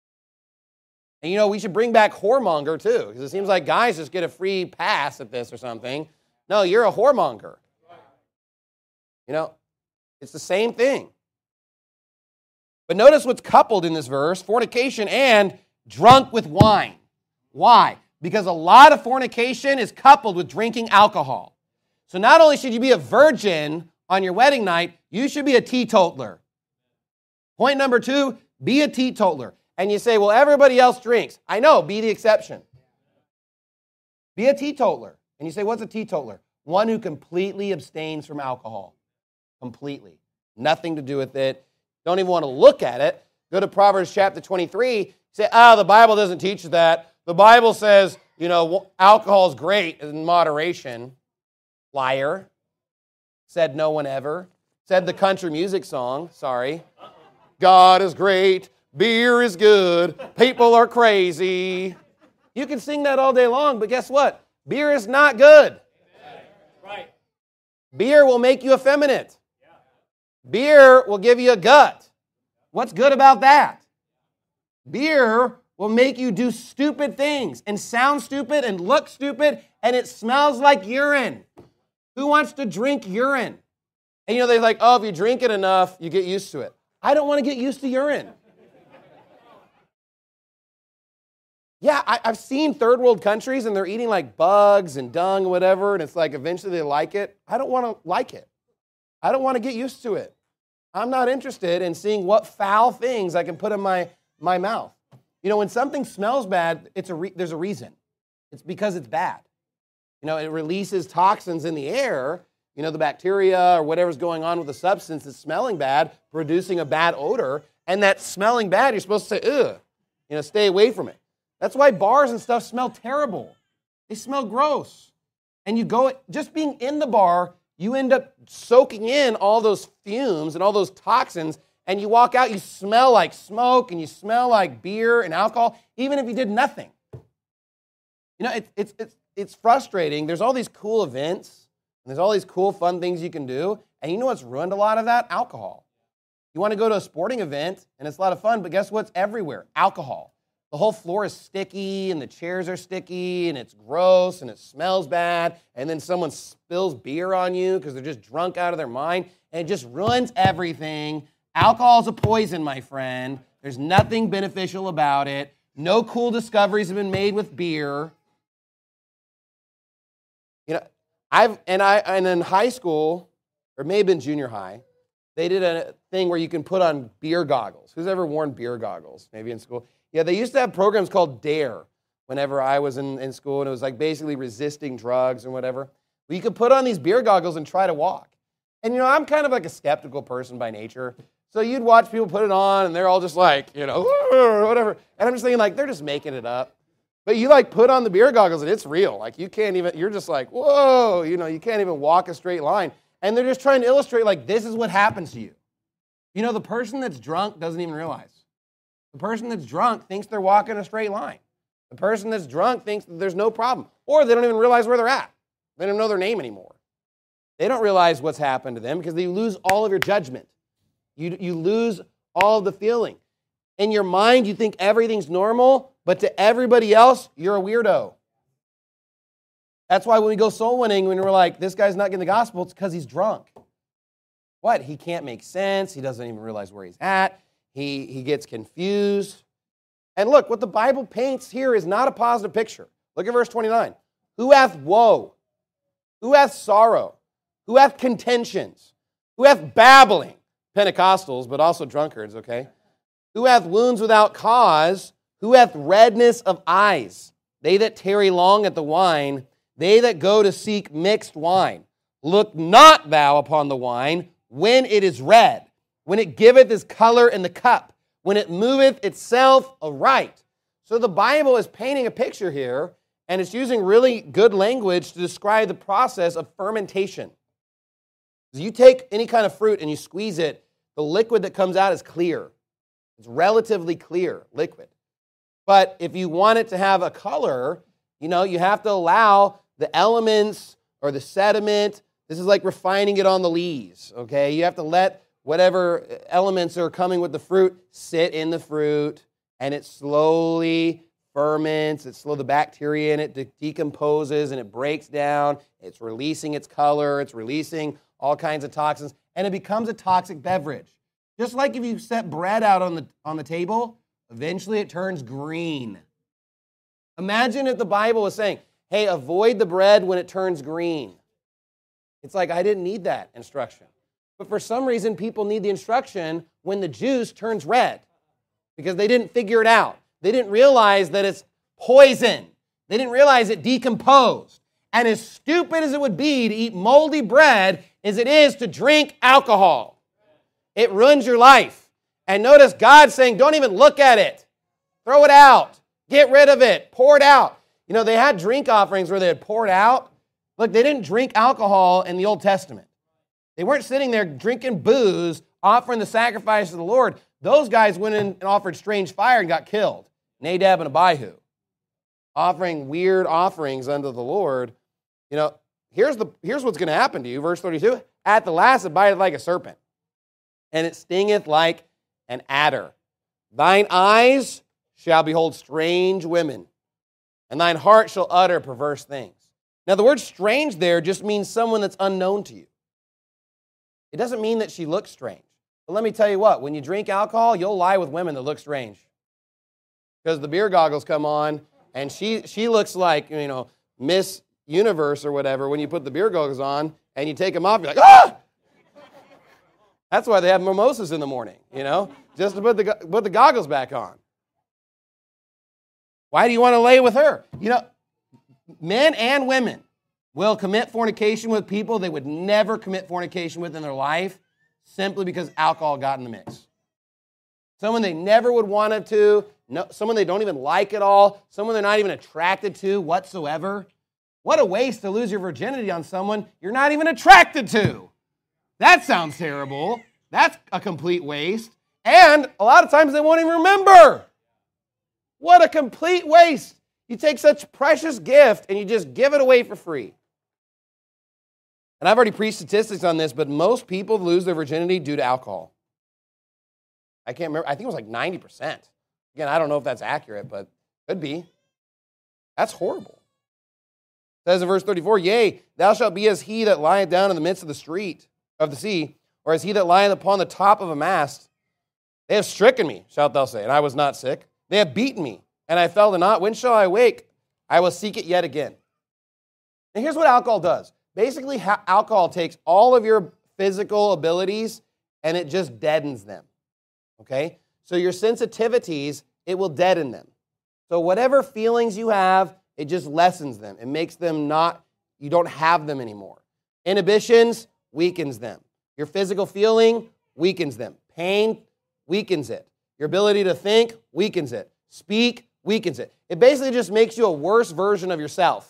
And you know, we should bring back whoremonger too, because it seems like guys just get a free pass at this or something. No, you're a whoremonger. You know, it's the same thing. But notice what's coupled in this verse, fornication and drunk with wine. Why? Because a lot of fornication is coupled with drinking alcohol. So not only should you be a virgin on your wedding night, you should be a teetotaler. Point number two, be a teetotaler. And you say, well, everybody else drinks. I know, be the exception. Be a teetotaler. And you say, what's a teetotaler? One who completely abstains from alcohol. Completely. Nothing to do with it. Don't even want to look at it. Go to Proverbs chapter twenty-three. Say, oh, the Bible doesn't teach that. The Bible says, you know, alcohol is great in moderation. Liar. Said no one ever. Said the country music song. Sorry. God is great. Beer is good. People are crazy. You can sing that all day long, but guess what? Beer is not good. Right. Beer will make you effeminate. Beer will give you a gut. What's good about that? Beer will make you do stupid things and sound stupid and look stupid, and it smells like urine. Who wants to drink urine? And you know, they're like, oh, if you drink it enough, you get used to it. I don't want to get used to urine. Yeah, I, I've seen third world countries, and they're eating like bugs and dung and whatever, and it's like eventually they like it. I don't want to like it. I don't want to get used to it. I'm not interested in seeing what foul things I can put in my, my mouth. You know, when something smells bad, it's a re- there's a reason. It's because it's bad. You know, it releases toxins in the air, you know, the bacteria or whatever's going on with the substance that's smelling bad, producing a bad odor, and that smelling bad, you're supposed to say, ugh, you know, stay away from it. That's why bars and stuff smell terrible. They smell gross. And you go, just being in the bar, you end up soaking in all those fumes and all those toxins, and you walk out, you smell like smoke, and you smell like beer and alcohol, even if you did nothing. You know, it, it's, it's, it's frustrating. There's all these cool events, and there's all these cool, fun things you can do, and you know what's ruined a lot of that? Alcohol. You want to go to a sporting event, and it's a lot of fun, but guess what's everywhere? Alcohol. The whole floor is sticky, and the chairs are sticky, and it's gross, and it smells bad, and then someone spills beer on you because they're just drunk out of their mind, and it just ruins everything. Alcohol is a poison, my friend. There's nothing beneficial about it. No cool discoveries have been made with beer. You know, I've and I and in high school, or it may have been junior high, they did a thing where you can put on beer goggles. Who's ever worn beer goggles? Maybe in school. Yeah, they used to have programs called DARE whenever I was in, in school, and it was like basically resisting drugs and whatever. But you could put on these beer goggles and try to walk. And, you know, I'm kind of like a skeptical person by nature. So you'd watch people put it on, and they're all just like, you know, whatever. And I'm just thinking, like, they're just making it up. But you, like, put on the beer goggles, and it's real. Like, you can't even, you're just like, whoa, you know, you can't even walk a straight line. And they're just trying to illustrate, like, this is what happens to you. You know, the person that's drunk doesn't even realize. The person that's drunk thinks they're walking a straight line. The person that's drunk thinks that there's no problem. Or they don't even realize where they're at. They don't know their name anymore. They don't realize what's happened to them because they lose all of your judgment. You, you lose all of the feeling. In your mind, you think everything's normal, but to everybody else, you're a weirdo. That's why when we go soul winning, when we're like, this guy's not getting the gospel, it's because he's drunk. What? He can't make sense. He doesn't even realize where he's at. He, he gets confused. And look, what the Bible paints here is not a positive picture. Look at verse twenty-nine. Who hath woe? Who hath sorrow? Who hath contentions? Who hath babbling? Pentecostals, but also drunkards, okay? Who hath wounds without cause? Who hath redness of eyes? They that tarry long at the wine, they that go to seek mixed wine. Look not thou upon the wine when it is red, when it giveth his color in the cup, when it moveth itself aright. So the Bible is painting a picture here, and it's using really good language to describe the process of fermentation. You take any kind of fruit and you squeeze it, the liquid that comes out is clear. It's relatively clear liquid. But if you want it to have a color, you know, you have to allow the elements or the sediment. This is like refining it on the lees, okay? You have to let whatever elements are coming with the fruit sit in the fruit, and it slowly ferments. It's slow, the bacteria in it de- decomposes, and it breaks down. It's releasing its color. It's releasing all kinds of toxins, and it becomes a toxic beverage. Just like if you set bread out on the, on the table, eventually it turns green. Imagine if the Bible was saying, hey, avoid the bread when it turns green. It's like, I didn't need that instruction. But for some reason, people need the instruction when the juice turns red because they didn't figure it out. They didn't realize that it's poison. They didn't realize it decomposed. And as stupid as it would be to eat moldy bread as it is to drink alcohol, it ruins your life. And notice God saying, don't even look at it. Throw it out. Get rid of it. Pour it out. You know, they had drink offerings where they had poured out. Look, they didn't drink alcohol in the Old Testament. They weren't sitting there drinking booze, offering the sacrifice to the Lord. Those guys went in and offered strange fire and got killed. Nadab and Abihu. Offering weird offerings unto the Lord. You know, here's the here's what's going to happen to you. Verse thirty-two. At the last it biteth like a serpent, and it stingeth like an adder. Thine eyes shall behold strange women, and thine heart shall utter perverse things. Now the word strange there just means someone that's unknown to you. It doesn't mean that she looks strange. But let me tell you what, when you drink alcohol, you'll lie with women that look strange. Because the beer goggles come on, and she she looks like, you know, Miss Universe or whatever when you put the beer goggles on, and you take them off, you're like, ah! That's why they have mimosas in the morning, you know, just to put the, put the goggles back on. Why do you want to lay with her? You know, men and women will commit fornication with people they would never commit fornication with in their life simply because alcohol got in the mix. Someone they never would want to, no, someone they don't even like at all, someone they're not even attracted to whatsoever. What a waste to lose your virginity on someone you're not even attracted to. That sounds terrible. That's a complete waste. And a lot of times they won't even remember. What a complete waste. You take such precious gift and you just give it away for free. And I've already preached statistics on this, but most people lose their virginity due to alcohol. I can't remember. I think it was like ninety percent. Again, I don't know if that's accurate, but could be. That's horrible. It says in verse thirty-four, yea, thou shalt be as he that lieth down in the midst of the street of the sea, or as he that lieth upon the top of a mast. They have stricken me, shalt thou say, and I was not sick. They have beaten me, and I fell not. When shall I awake? I will seek it yet again. And here's what alcohol does. basically ha- alcohol takes all of your physical abilities and it just deadens them, okay? So your sensitivities, it will deaden them. So whatever feelings you have, it just lessens them. It makes them not, you don't have them anymore. Inhibitions weakens them. Your physical feeling weakens them. Pain weakens it. Your ability to think weakens it. Speak weakens it. It basically just makes you a worse version of yourself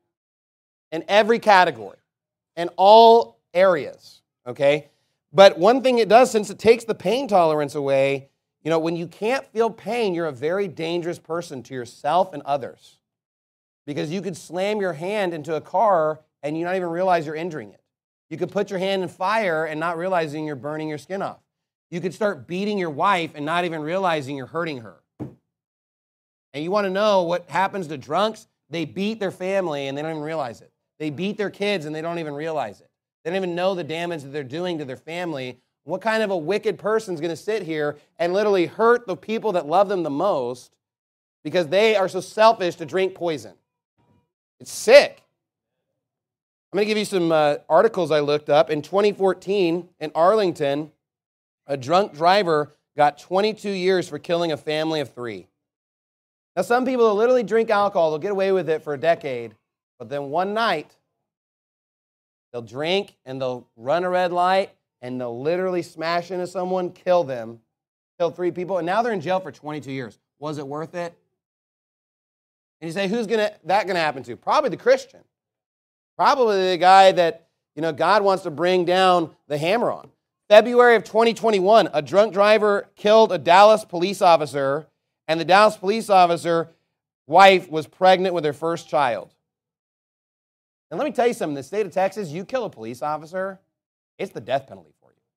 in every category, in all areas, okay? But one thing it does, since it takes the pain tolerance away, you know, when you can't feel pain, you're a very dangerous person to yourself and others because you could slam your hand into a car and you not even realize you're injuring it. You could put your hand in fire and not realizing you're burning your skin off. You could start beating your wife and not even realizing you're hurting her. And you want to know what happens to drunks? They beat their family and they don't even realize it. They beat their kids and they don't even realize it. They don't even know the damage that they're doing to their family. What kind of a wicked person is going to sit here and literally hurt the people that love them the most because they are so selfish to drink poison? It's sick. I'm going to give you some uh, articles I looked up. In twenty fourteen, in Arlington, a drunk driver got twenty-two years for killing a family of three. Now, some people will literally drink alcohol, they'll get away with it for a decade, but then one night, they'll drink and they'll run a red light and they'll literally smash into someone, kill them, kill three people, and now they're in jail for twenty-two years. Was it worth it? And you say, who's gonna that going to happen to? Probably the Christian. Probably the guy that, you know, God wants to bring down the hammer on. February of twenty twenty-one, a drunk driver killed a Dallas police officer, and the Dallas police officer wife was pregnant with her first child. And let me tell you something, in the state of Texas, you kill a police officer, it's the death penalty for you.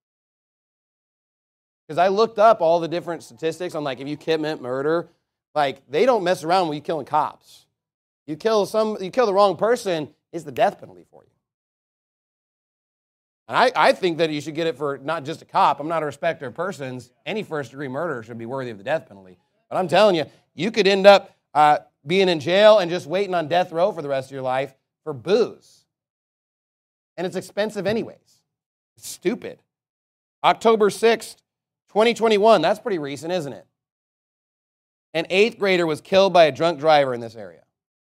Because I looked up all the different statistics on, like, if you commit murder, like, they don't mess around when you're killing cops. You kill some, you kill the wrong person, it's the death penalty for you. And I, I think that you should get it for not just a cop. I'm not a respecter of persons. Any first-degree murder should be worthy of the death penalty. But I'm telling you, you could end up uh, being in jail and just waiting on death row for the rest of your life for booze. And it's expensive anyways. It's stupid. October sixth, twenty twenty-one, that's pretty recent, isn't it? An eighth grader was killed by a drunk driver in this area.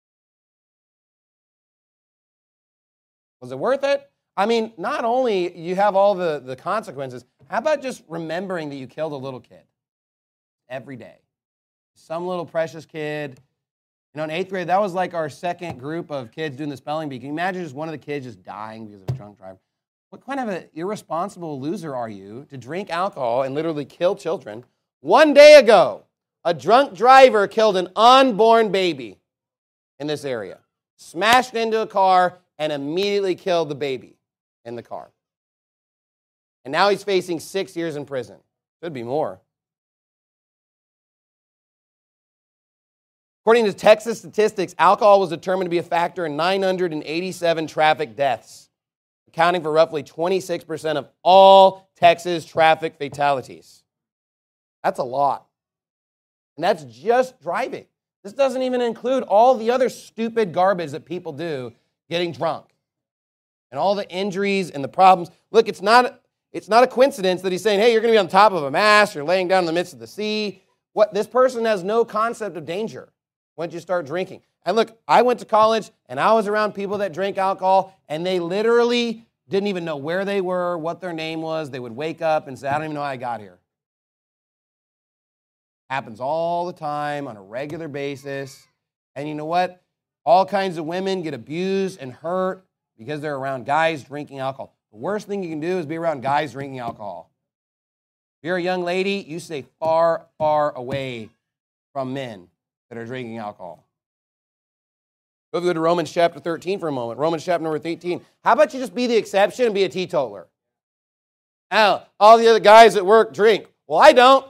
Was it worth it? I mean, not only you have all the, the consequences, how about just remembering that you killed a little kid every day? Some little precious kid. You know, in eighth grade, that was like our second group of kids doing the spelling bee. Can you imagine just one of the kids just dying because of a drunk driver? What kind of an irresponsible loser are you to drink alcohol and literally kill children? One day ago, a drunk driver killed an unborn baby in this area, smashed into a car, and immediately killed the baby in the car. And now he's facing six years in prison. Could be more. According to Texas statistics, alcohol was determined to be a factor in nine hundred eighty-seven traffic deaths, accounting for roughly twenty-six percent of all Texas traffic fatalities. That's a lot. And that's just driving. This doesn't even include all the other stupid garbage that people do getting drunk and all the injuries and the problems. Look, it's not, it's not a coincidence that he's saying, hey, you're going to be on top of a mast, you're laying down in the midst of the sea. What, this person has no concept of danger once you start drinking. And look, I went to college and I was around people that drank alcohol and they literally didn't even know where they were, what their name was. They would wake up and say, I don't even know how I got here. Happens all the time on a regular basis. And you know what? All kinds of women get abused and hurt because they're around guys drinking alcohol. The worst thing you can do is be around guys drinking alcohol. If you're a young lady, you stay far, far away from men that are drinking alcohol. Let's go to Romans chapter thirteen for a moment. Romans chapter number eighteen. How about you just be the exception and be a teetotaler? Oh, all the other guys at work drink. Well, I don't.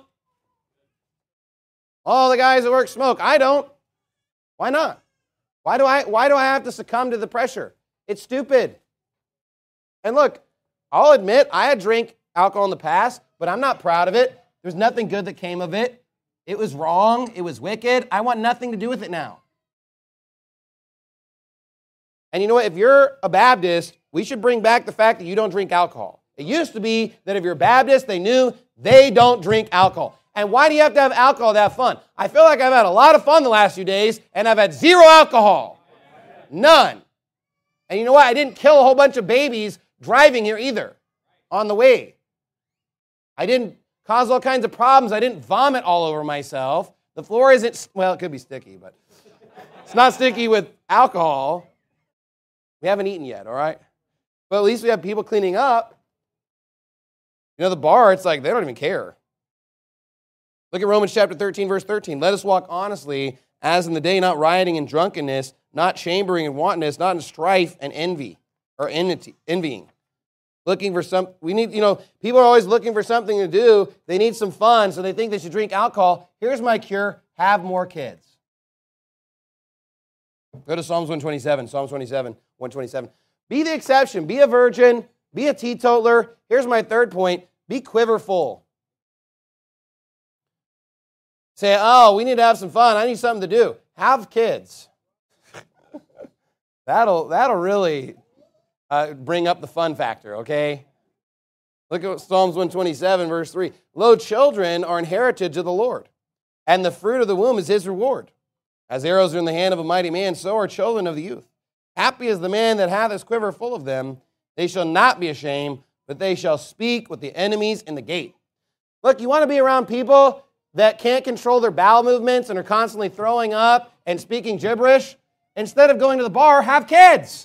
All the guys at work smoke. I don't. Why not? Why do I, why do I have to succumb to the pressure? It's stupid. And look, I'll admit I had drank alcohol in the past, but I'm not proud of it. There's nothing good that came of it. It was wrong. It was wicked. I want nothing to do with it now. And you know what? If you're a Baptist, We should bring back the fact that you don't drink alcohol. It used to be that if you're Baptist, they knew they don't drink alcohol. And why do you have to have alcohol to have fun? I feel like I've had a lot of fun the last few days, and I've had zero alcohol. None. And you know what? I didn't kill a whole bunch of babies driving here either on the way. I didn't cause all kinds of problems. I didn't vomit all over myself. The floor isn't, well, it could be sticky, but it's not sticky with alcohol. We haven't eaten yet, all right? But at least we have people cleaning up. You know, the bar, it's like they don't even care. Look at Romans chapter thirteen, verse thirteen. Let us walk honestly, as in the day, not rioting and drunkenness, not chambering and wantonness, not in strife and envy, or enmity, envying. Looking for some, we need, you know, people are always looking for something to do. They need some fun, so they think they should drink alcohol. Here's my cure: have more kids. Go to Psalms one twenty-seven, Psalms twenty-seven, one twenty-seven. Be the exception. Be a virgin. Be a teetotaler. Here's my third point. Be quiverful. Say, oh, we need to have some fun. I need something to do. Have kids. that'll, that'll really uh, bring up the fun factor, okay? Look at Psalms one twenty-seven, verse three. Lo, children are an heritage of the Lord, and the fruit of the womb is his reward. As arrows are in the hand of a mighty man, so are children of the youth. Happy is the man that hath his quiver full of them. They shall not be ashamed, but they shall speak with the enemies in the gate. Look, you want to be around people that can't control their bowel movements and are constantly throwing up and speaking gibberish? Instead of going to the bar, have kids.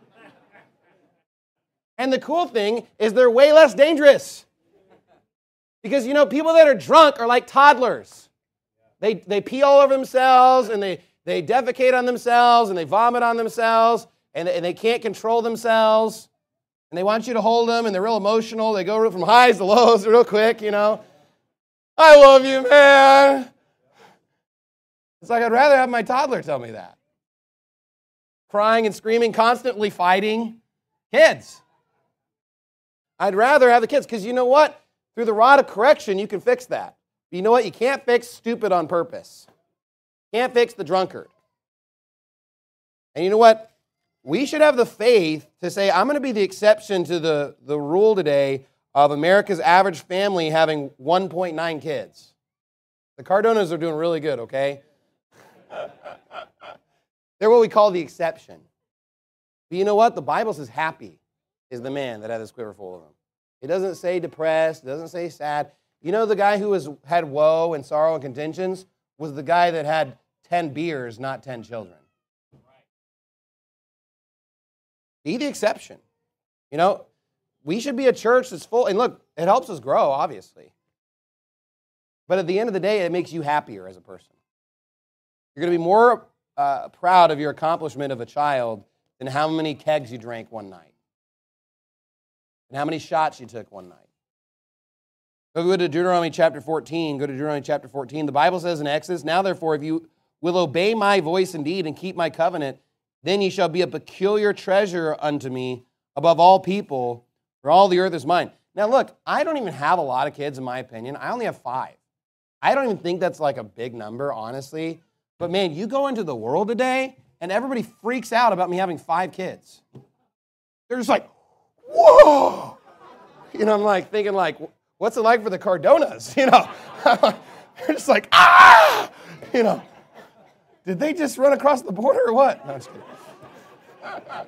And the cool thing is they're way less dangerous. Because, you know, people that are drunk are like toddlers. They, they pee all over themselves, and they, they defecate on themselves, and they vomit on themselves, and they, and they can't control themselves. And they want you to hold them, and they're real emotional. They go from highs to lows real quick, you know. I love you, man. It's like I'd rather have my toddler tell me that. Crying and screaming, constantly fighting. Kids. I'd rather have the kids, because you know what? Through the rod of correction, you can fix that. But you know what? You can't fix stupid on purpose. Can't fix the drunkard. And you know what? We should have the faith to say, I'm going to be the exception to the, the rule today of America's average family having one point nine kids. The Cardonas are doing really good, okay? They're what we call the exception. But you know what? The Bible says happy is the man that had his quiver full of them. It doesn't say depressed. It doesn't say sad. You know the guy who was, had woe and sorrow and contentions was the guy that had ten beers, not ten children. Be the exception. You know, we should be a church that's full. And look, it helps us grow, obviously. But at the end of the day, it makes you happier as a person. You're going to be more uh, proud of your accomplishment of a child than how many kegs you drank one night. And how many shots you took one night. Go to Deuteronomy chapter fourteen. Go to Deuteronomy chapter fourteen. The Bible says in Exodus, now therefore, if you will obey my voice indeed and keep my covenant, then ye shall be a peculiar treasure unto me above all people, for all the earth is mine. Now look, I don't even have a lot of kids in my opinion. I only have five. I don't even think that's like a big number, honestly. But man, you go into the world today, and everybody freaks out about me having five kids. They're just like, whoa! You know, I'm like thinking like, what's it like for the Cardonas? You know, they're just like, ah! You know, did they just run across the border or what? No, I'm just kidding.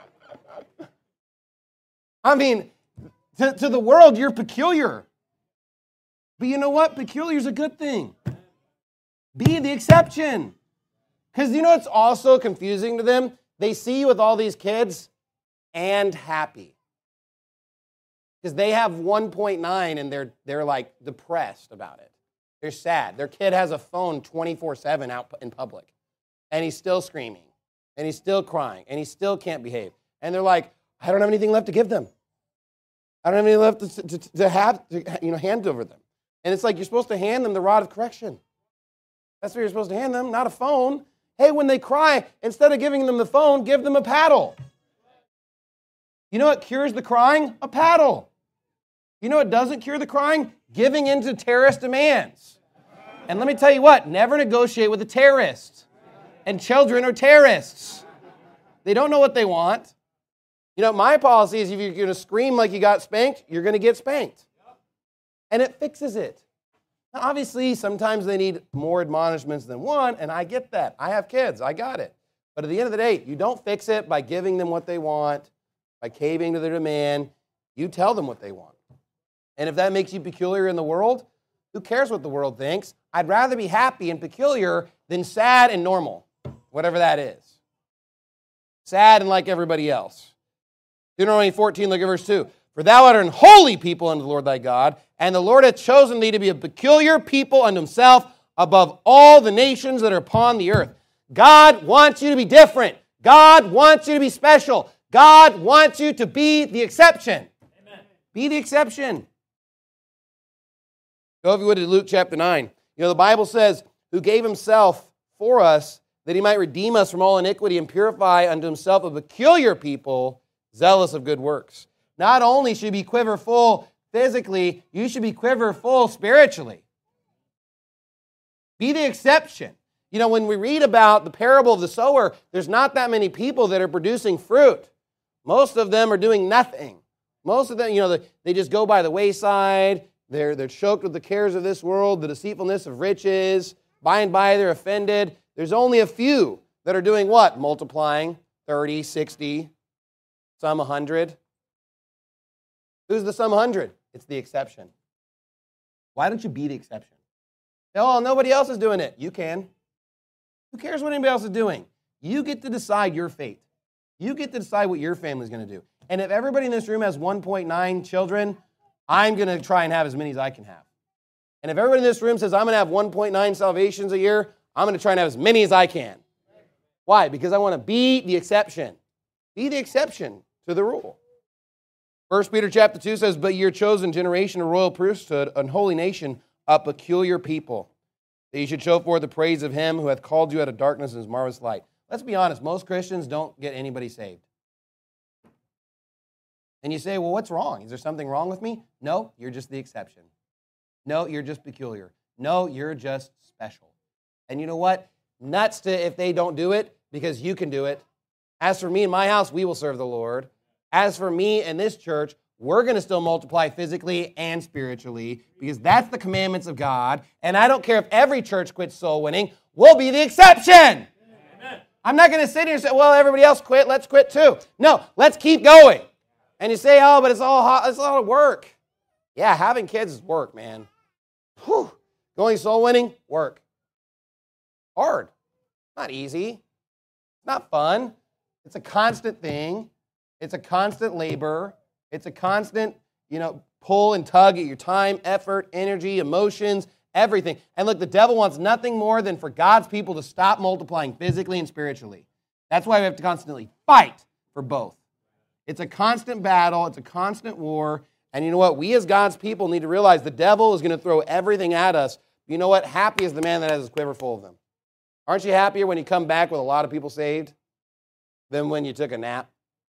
I mean, to, to the world, you're peculiar. But you know what? Peculiar is a good thing. Be the exception. Because you know what's also confusing to them? They see you with all these kids and happy. Because they have one point nine and they're, they're like depressed about it. They're sad. Their kid has a phone twenty-four seven out in public. And he's still screaming. And he's still crying. And he still can't behave. And they're like, I don't have anything left to give them. I don't have anything left to, to, to have, to, you know, hand over them. And it's like you're supposed to hand them the rod of correction. That's what you're supposed to hand them, not a phone. Hey, when they cry, instead of giving them the phone, give them a paddle. You know what cures the crying? A paddle. You know what doesn't cure the crying? Giving in to terrorist demands. And let me tell you what, never negotiate with a terrorist. And children are terrorists. They don't know what they want. You know, my policy is if you're going to scream like you got spanked, you're going to get spanked. And it fixes it. Now, obviously, sometimes they need more admonishments than one, and I get that. I have kids. I got it. But at the end of the day, you don't fix it by giving them what they want, by caving to their demand. You tell them what they want. And if that makes you peculiar in the world, who cares what the world thinks? I'd rather be happy and peculiar than sad and normal, whatever that is. Sad and like everybody else. Deuteronomy fourteen, look at verse two. For thou art an holy people unto the Lord thy God, and the Lord hath chosen thee to be a peculiar people unto himself above all the nations that are upon the earth. God wants you to be different. God wants you to be special. God wants you to be the exception. Amen. Be the exception. Go, if you would, to Luke chapter nine. You know, the Bible says, who gave himself for us, that he might redeem us from all iniquity and purify unto himself a peculiar people, zealous of good works. Not only should you be quiver full physically, you should be quiver full spiritually. Be the exception. You know, when we read about the parable of the sower, there's not that many people that are producing fruit. Most of them are doing nothing. Most of them, you know, they, they just go by the wayside. They're, they're choked with the cares of this world, the deceitfulness of riches. By and by, they're offended. There's only a few that are doing what? Multiplying, thirty, sixty, some one hundred. Who's the some one hundred? It's the exception. Why don't you be the exception? Oh, nobody else is doing it. You can. Who cares what anybody else is doing? You get to decide your fate. You get to decide what your family's going to do. And if everybody in this room has one point nine children, I'm going to try and have as many as I can have. And if everybody in this room says, I'm going to have one point nine salvations a year, I'm going to try and have as many as I can. Why? Because I want to be the exception. Be the exception to the rule. First Peter chapter two says, but you're chosen generation, a royal priesthood, an holy nation, a peculiar people, that you should show forth the praise of him who hath called you out of darkness in his marvelous light. Let's be honest, most Christians don't get anybody saved. And you say, well, what's wrong? Is there something wrong with me? No, you're just the exception. No, you're just peculiar. No, you're just special. And you know what? Nuts to if they don't do it, because you can do it. As for me and my house, we will serve the Lord. As for me and this church, we're going to still multiply physically and spiritually, because that's the commandments of God. And I don't care if every church quits soul winning. We'll be the exception. Amen. I'm not going to sit here and say, well, everybody else quit. Let's quit too. No, let's keep going. And you say, oh, but it's all hot, it's a lot of work. Yeah, having kids is work, man. Whew. Going soul winning, work. Hard. Not easy. Not fun. It's a constant thing. It's a constant labor. It's a constant, you know, pull and tug at your time, effort, energy, emotions, everything. And look, the devil wants nothing more than for God's people to stop multiplying physically and spiritually. That's why we have to constantly fight for both. It's a constant battle. It's a constant war. And you know what? We as God's people need to realize the devil is going to throw everything at us. You know what? Happy is the man that has his quiver full of them. Aren't you happier when you come back with a lot of people saved than when you took a nap?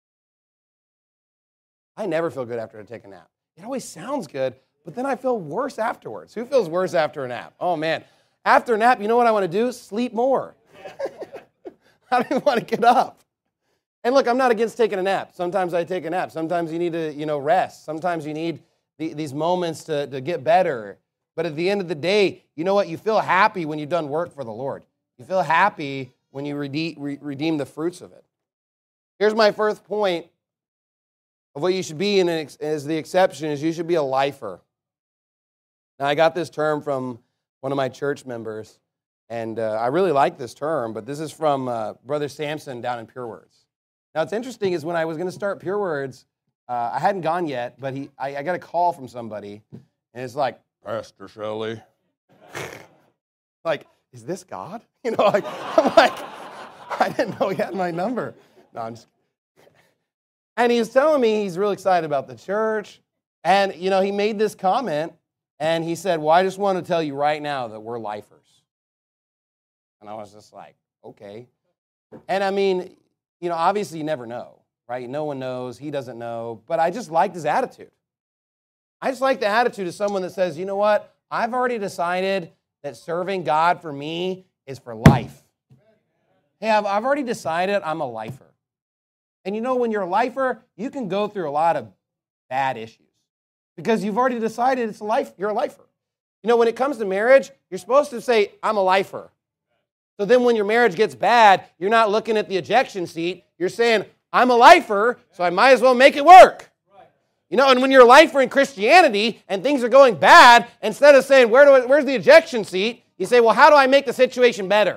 I never feel good after I take a nap. It always sounds good, but then I feel worse afterwards. Who feels worse after a nap? Oh, man. After a nap, you know what I want to do? Sleep more. I don't even want to get up. And look, I'm not against taking a nap. Sometimes I take a nap. Sometimes you need to, you know, rest. Sometimes you need the, these moments to, to get better. But at the end of the day, you know what? You feel happy when you've done work for the Lord. You feel happy when you redeem, re- redeem the fruits of it. Here's my first point of what you should be in an, as the exception is you should be a lifer. Now, I got this term from one of my church members, and uh, I really like this term, but this is from uh, Brother Samson down in Pure Words. Now, what's interesting is when I was going to start Pure Words, uh, I hadn't gone yet, but he, I, I got a call from somebody, and it's like, Pastor Shelley. Like, is this God? You know, like, I'm like, I didn't know he had my number. No, I'm just kidding. And he was telling me he's really excited about the church, and, you know, he made this comment, and he said, well, I just want to tell you right now that we're lifers. And I was just like, okay. And I mean, you know, obviously you never know, right? No one knows. He doesn't know. But I just liked his attitude. I just like the attitude of someone that says, you know what? I've already decided that serving God for me is for life. Hey, I've, I've already decided I'm a lifer. And you know, when you're a lifer, you can go through a lot of bad issues because you've already decided it's a life, you're a lifer. You know, when it comes to marriage, you're supposed to say, I'm a lifer. So then when your marriage gets bad, you're not looking at the ejection seat. You're saying, I'm a lifer, so I might as well make it work. You know, and when you're a lifer in Christianity and things are going bad, instead of saying, Where do I, where's the ejection seat? You say, well, how do I make the situation better?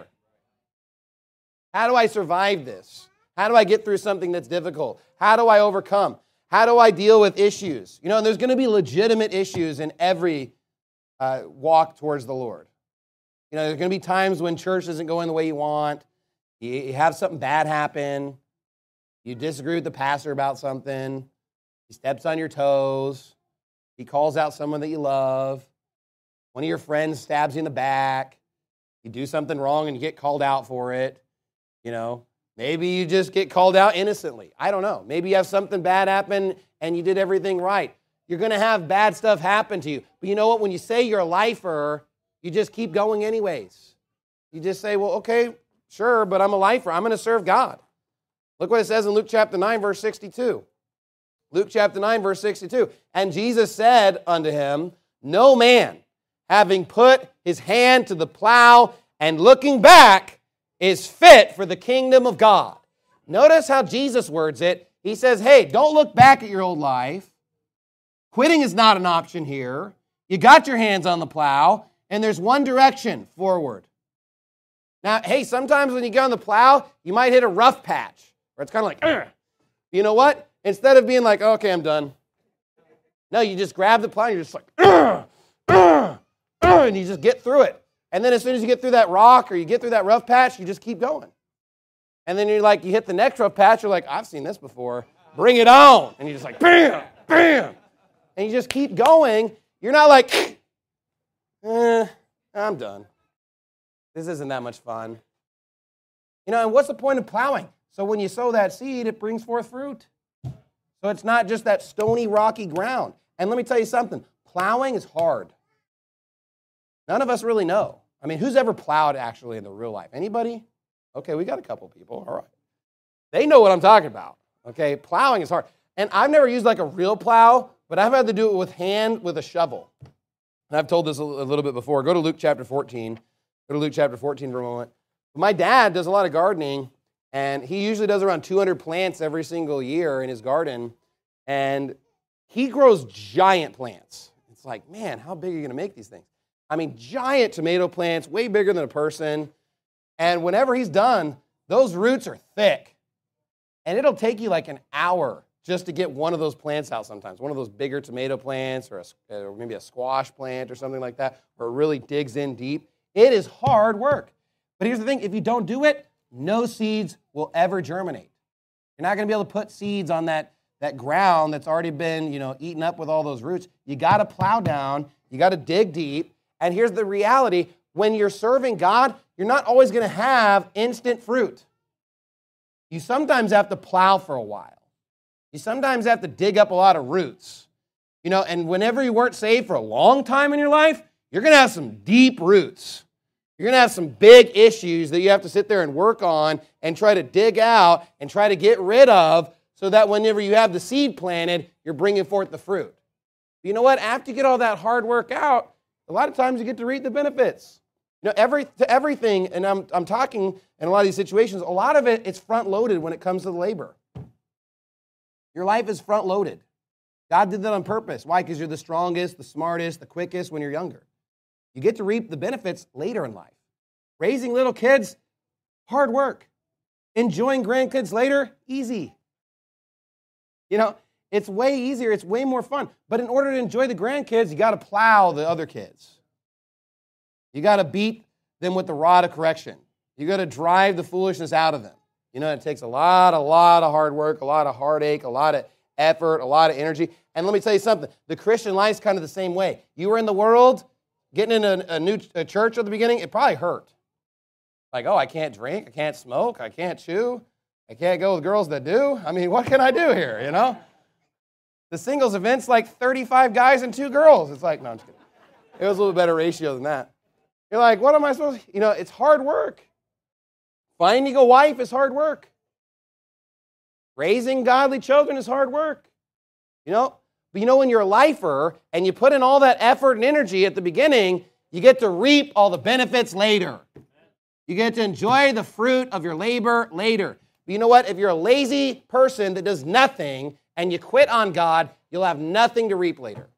How do I survive this? How do I get through something that's difficult? How do I overcome? How do I deal with issues? You know, and there's going to be legitimate issues in every uh, walk towards the Lord. You know, there's going to be times when church isn't going the way you want. You, you have something bad happen. You disagree with the pastor about something. He steps on your toes. He calls out someone that you love. One of your friends stabs you in the back. You do something wrong and you get called out for it. You know, maybe you just get called out innocently. I don't know. Maybe you have something bad happen and you did everything right. You're going to have bad stuff happen to you. But you know what? When you say you're a lifer, you just keep going anyways. You just say, well, okay, sure, but I'm a lifer. I'm going to serve God. Look what it says in Luke chapter nine, verse sixty-two. Luke chapter nine, verse sixty-two. And Jesus said unto him, no man, having put his hand to the plow and looking back, is fit for the kingdom of God. Notice how Jesus words it. He says, hey, don't look back at your old life. Quitting is not an option here. You got your hands on the plow, and there's one direction, forward. Now, hey, sometimes when you get on the plow, you might hit a rough patch, where it's kind of like, ugh. You know what? Instead of being like, oh, okay, I'm done. No, you just grab the plow, and you're just like, ugh, ugh, ugh, and you just get through it. And then as soon as you get through that rock or you get through that rough patch, you just keep going. And then you're like, you hit the next rough patch, you're like, I've seen this before. Bring it on. And you're just like, bam, bam. And you just keep going. You're not like, eh, I'm done. This isn't that much fun. You know, and what's the point of plowing? So when you sow that seed, it brings forth fruit. So it's not just that stony, rocky ground. And let me tell you something. Plowing is hard. None of us really know. I mean, who's ever plowed actually in the real life? Anybody? Okay, we got a couple people. All right. They know what I'm talking about. Okay, plowing is hard. And I've never used like a real plow, but I've had to do it with hand with a shovel. And I've told this a little bit before. Go to Luke chapter fourteen. Go to Luke chapter fourteen for a moment. My dad does a lot of gardening, and he usually does around two hundred plants every single year in his garden. And he grows giant plants. It's like, man, how big are you going to make these things? I mean, giant tomato plants, way bigger than a person. And whenever he's done, those roots are thick. And it'll take you like an hour just to get one of those plants out sometimes, one of those bigger tomato plants or, a, or maybe a squash plant or something like that, where it really digs in deep. It is hard work. But here's the thing, if you don't do it, no seeds will ever germinate. You're not going to be able to put seeds on that, that ground that's already been, you know, eaten up with all those roots. You got to plow down. You got to dig deep. And here's the reality. When you're serving God, you're not always going to have instant fruit. You sometimes have to plow for a while. You sometimes have to dig up a lot of roots. You know, and whenever you weren't saved for a long time in your life, you're going to have some deep roots. You're going to have some big issues that you have to sit there and work on and try to dig out and try to get rid of so that whenever you have the seed planted, you're bringing forth the fruit. You know what? After you get all that hard work out, a lot of times you get to reap the benefits. You know, every to everything, and I'm I'm talking in a lot of these situations, a lot of it it's front-loaded when it comes to the labor. Your life is front-loaded. God did that on purpose. Why? Because you're the strongest, the smartest, the quickest when you're younger. You get to reap the benefits later in life. Raising little kids, hard work. Enjoying grandkids later, easy. You know, it's way easier. It's way more fun. But in order to enjoy the grandkids, you got to plow the other kids. You got to beat them with the rod of correction. You got to drive the foolishness out of them. You know, it takes a lot, a lot of hard work, a lot of heartache, a lot of effort, a lot of energy. And let me tell you something. The Christian life's kind of the same way. You were in the world, getting in a, a new a church at the beginning, it probably hurt. Like, oh, I can't drink, I can't smoke, I can't chew, I can't go with girls that do. I mean, what can I do here, you know? The singles event's like thirty-five guys and two girls. It's like, no, I'm just kidding. It was a little better ratio than that. You're like, what am I supposed to, you know, it's hard work. Finding a wife is hard work. Raising godly children is hard work. You know? But you know, when you're a lifer and you put in all that effort and energy at the beginning, you get to reap all the benefits later. You get to enjoy the fruit of your labor later. But you know what? If you're a lazy person that does nothing and you quit on God, you'll have nothing to reap later.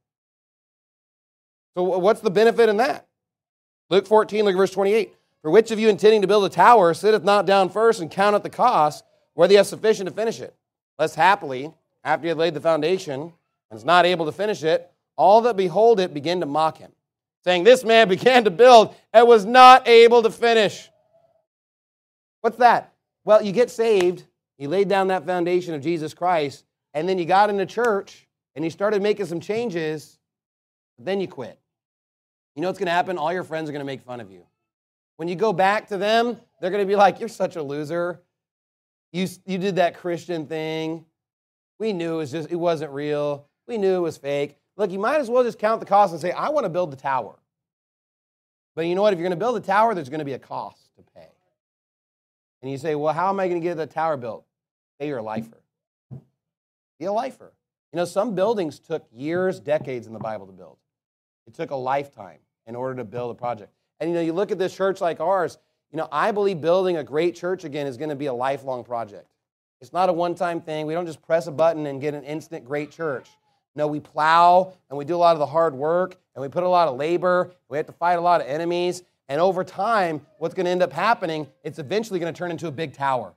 So what's the benefit in that? Luke fourteen, look at verse twenty-eight. For which of you intending to build a tower sitteth not down first and counteth the cost, whether he has sufficient to finish it? Lest happily, after he had laid the foundation and is not able to finish it, all that behold it begin to mock him, saying, this man began to build and was not able to finish. What's that? Well, you get saved, you laid down that foundation of Jesus Christ, and then you got into church, and you started making some changes, but then you quit. You know what's going to happen? All your friends are going to make fun of you. When you go back to them, they're going to be like, you're such a loser. You, you did that Christian thing. We knew it was just, it wasn't real. We knew it was fake. Look, you might as well just count the cost and say, I want to build the tower. But you know what? If you're going to build a tower, there's going to be a cost to pay. And you say, well, how am I going to get the tower built? Say you're a lifer. Be a lifer. You know, some buildings took years, decades in the Bible to build. It took a lifetime in order to build a project. And, you know, you look at this church like ours, you know, I believe building a great church again is going to be a lifelong project. It's not a one-time thing. We don't just press a button and get an instant great church. No, we plow, and we do a lot of the hard work, and we put a lot of labor. We have to fight a lot of enemies. And over time, what's going to end up happening, it's eventually going to turn into a big tower.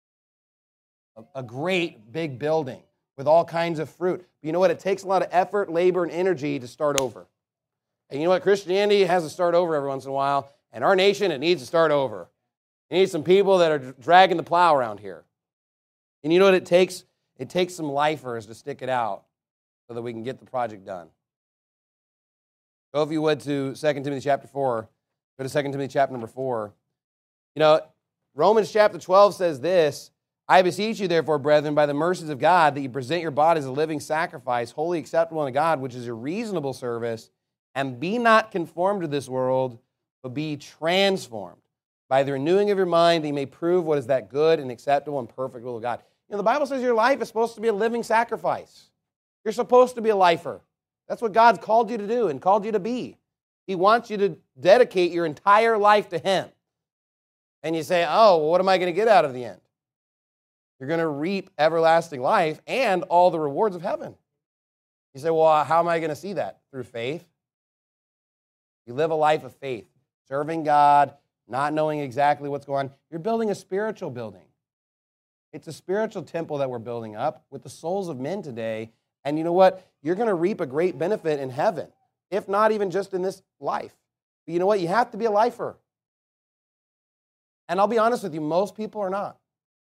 A, a great big building with all kinds of fruit. But you know what? It takes a lot of effort, labor, and energy to start over. And you know what? Christianity has to start over every once in a while. And our nation, it needs to start over. It needs some people that are dragging the plow around here. And you know what it takes? It takes some lifers to stick it out so that we can get the project done. Go, if you would, to Second Timothy chapter four. Go to Second Timothy chapter number four. You know, Romans chapter twelve says this, I beseech you, therefore, brethren, by the mercies of God, that you present your bodies a living sacrifice, wholly acceptable unto God, which is your reasonable service, and be not conformed to this world, but be transformed by the renewing of your mind, that you may prove what is that good and acceptable and perfect will of God. You know, the Bible says your life is supposed to be a living sacrifice. You're supposed to be a lifer. That's what God's called you to do and called you to be. He wants you to dedicate your entire life to Him. And you say, oh, well, what am I going to get out of the end? You're going to reap everlasting life and all the rewards of heaven. You say, well, how am I going to see that? Through faith. You live a life of faith, serving God, not knowing exactly what's going on. You're building a spiritual building. It's a spiritual temple that we're building up with the souls of men today. And you know what? You're going to reap a great benefit in heaven, if not even just in this life. But you know what? You have to be a lifer. And I'll be honest with you, most people are not.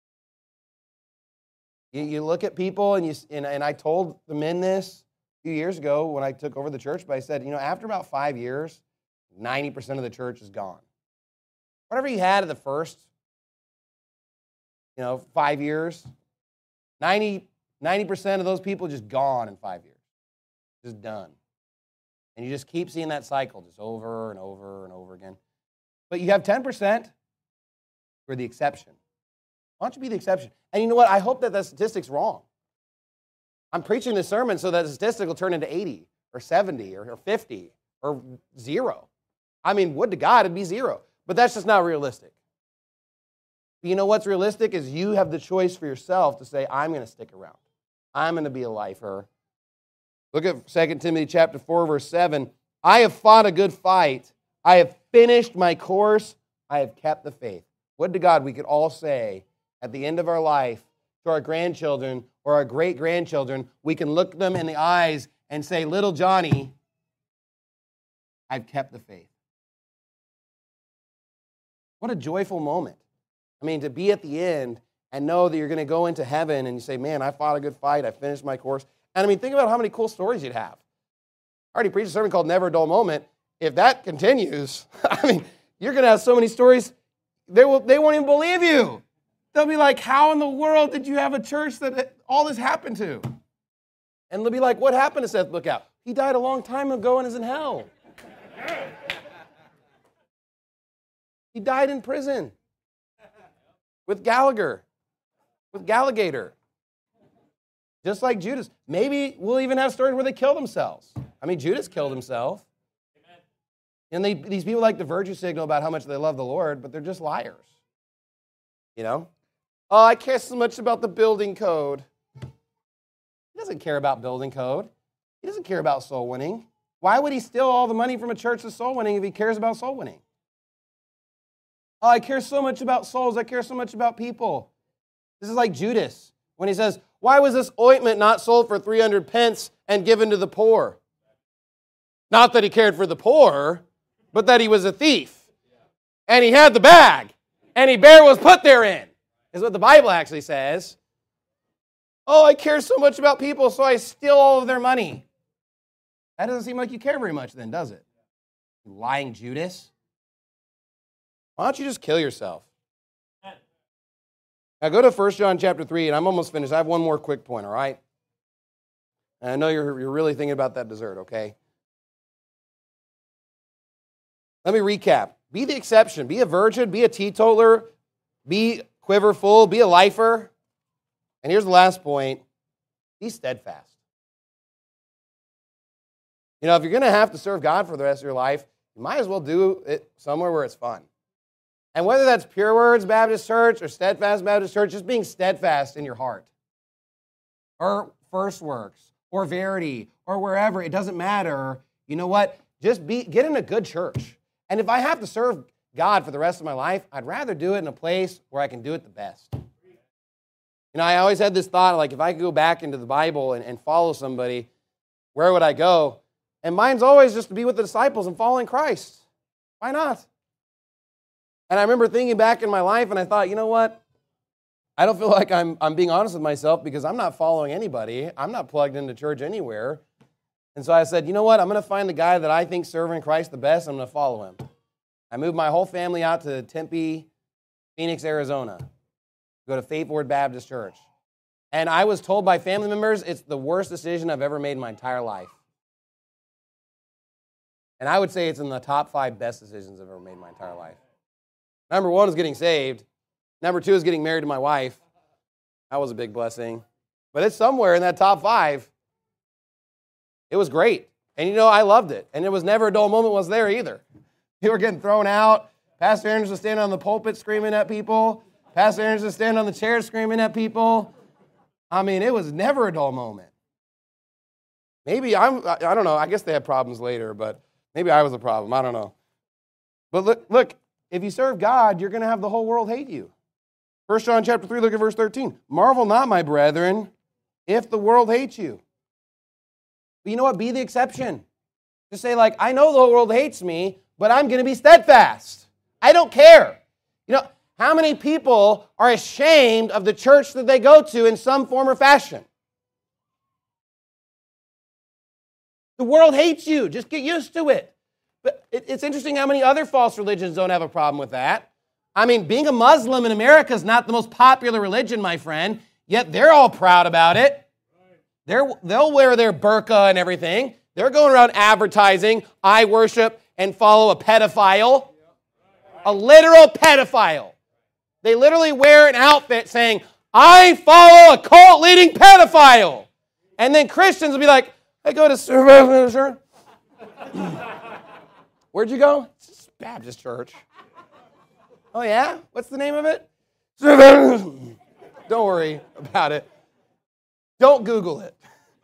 You, you look at people, and, you, and, and I told the men this a few years ago when I took over the church, but I said, you know, after about five years, ninety percent of the church is gone. Whatever you had at the first, you know, five years, ninety, ninety percent of those people just gone in five years. Just done. And you just keep seeing that cycle just over and over and over again. But you have ten percent who are the exception. Why don't you be the exception? And you know what? I hope that that statistic's wrong. I'm preaching this sermon so that the statistic will turn into eighty or seventy or fifty or zero. I mean, would to God it'd be zero. But that's just not realistic. You know what's realistic is you have the choice for yourself to say, I'm going to stick around. I'm going to be a lifer. Look at Second Timothy chapter four, verse seven. I have fought a good fight. I have finished my course. I have kept the faith. Would to God we could all say at the end of our life to our grandchildren or our great-grandchildren, we can look them in the eyes and say, little Johnny, I've kept the faith. What a joyful moment. I mean, to be at the end and know that you're going to go into heaven and you say, man, I fought a good fight. I finished my course. And I mean, think about how many cool stories you'd have. I already preached a sermon called Never a Dull Moment. If that continues, I mean, you're going to have so many stories, they, will, they won't even believe you. They'll be like, how in the world did you have a church that all this happened to? And they'll be like, what happened to Seth Lookout? He died a long time ago and is in hell. He died in prison with Gallagher, with Gallagator. Just like Judas. Maybe we'll even have stories where they kill themselves. I mean, Judas killed himself. Amen. And they, these people like to virtue signal about how much they love the Lord, but they're just liars. You know? Oh, I care so much about the building code. He doesn't care about building code. He doesn't care about soul winning. Why would he steal all the money from a church that's soul winning if he cares about soul winning? Oh, I care so much about souls. I care so much about people. This is like Judas when he says, why was this ointment not sold for three hundred pence and given to the poor? Not that he cared for the poor, but that he was a thief. And he had the bag. And he bare was put therein, is what the Bible actually says. Oh, I care so much about people, so I steal all of their money. That doesn't seem like you care very much then, does it? You lying Judas. Why don't you just kill yourself? Now go to First John chapter three, and I'm almost finished. I have one more quick point, all right? And I know you're, you're really thinking about that dessert, okay? Let me recap. Be the exception. Be a virgin. Be a teetotaler. Be quiverful. Be a lifer. And here's the last point. Be steadfast. You know, if you're going to have to serve God for the rest of your life, you might as well do it somewhere where it's fun. And whether that's Pure Words Baptist Church or Steadfast Baptist Church, just being steadfast in your heart. Or First Works, or Verity, or wherever, it doesn't matter. You know what? Just be get in a good church. And if I have to serve God for the rest of my life, I'd rather do it in a place where I can do it the best. You know, I always had this thought, like, if I could go back into the Bible and, and follow somebody, where would I go? And mine's always just to be with the disciples and following Christ. Why not? And I remember thinking back in my life, and I thought, you know what? I don't feel like I'm, I'm being honest with myself because I'm not following anybody. I'm not plugged into church anywhere. And so I said, you know what? I'm going to find the guy that I think serving Christ the best. I'm going to follow him. I moved my whole family out to Tempe, Phoenix, Arizona, to go to Faith Word Baptist Church. And I was told by family members it's the worst decision I've ever made in my entire life. And I would say it's in the top five best decisions I've ever made in my entire life. Number one is getting saved. Number two is getting married to my wife. That was a big blessing. But it's somewhere in that top five. It was great. And you know, I loved it. And it was never a dull moment was there either. People were getting thrown out. Pastor Aaron's was standing on the pulpit screaming at people. Pastor Aaron's was standing on the chair screaming at people. I mean, it was never a dull moment. Maybe I'm, I don't know, I guess they had problems later, but maybe I was a problem. I don't know. But look, look, if you serve God, you're going to have the whole world hate you. First John chapter three, look at verse thirteen. Marvel not, my brethren, if the world hates you. But you know what? Be the exception. Just say, like, I know the whole world hates me, but I'm going to be steadfast. I don't care. You know, how many people are ashamed of the church that they go to in some form or fashion? The world hates you. Just get used to it. But it's interesting how many other false religions don't have a problem with that. I mean, being a Muslim in America is not the most popular religion, my friend, yet they're all proud about it. They're, they'll wear their burqa and everything. They're going around advertising, I worship and follow a pedophile. A literal pedophile. They literally wear an outfit saying, I follow a cult-leading pedophile. And then Christians will be like, I go to Where'd you go? Baptist church. Oh, yeah? What's the name of it? Don't worry about it. Don't Google it.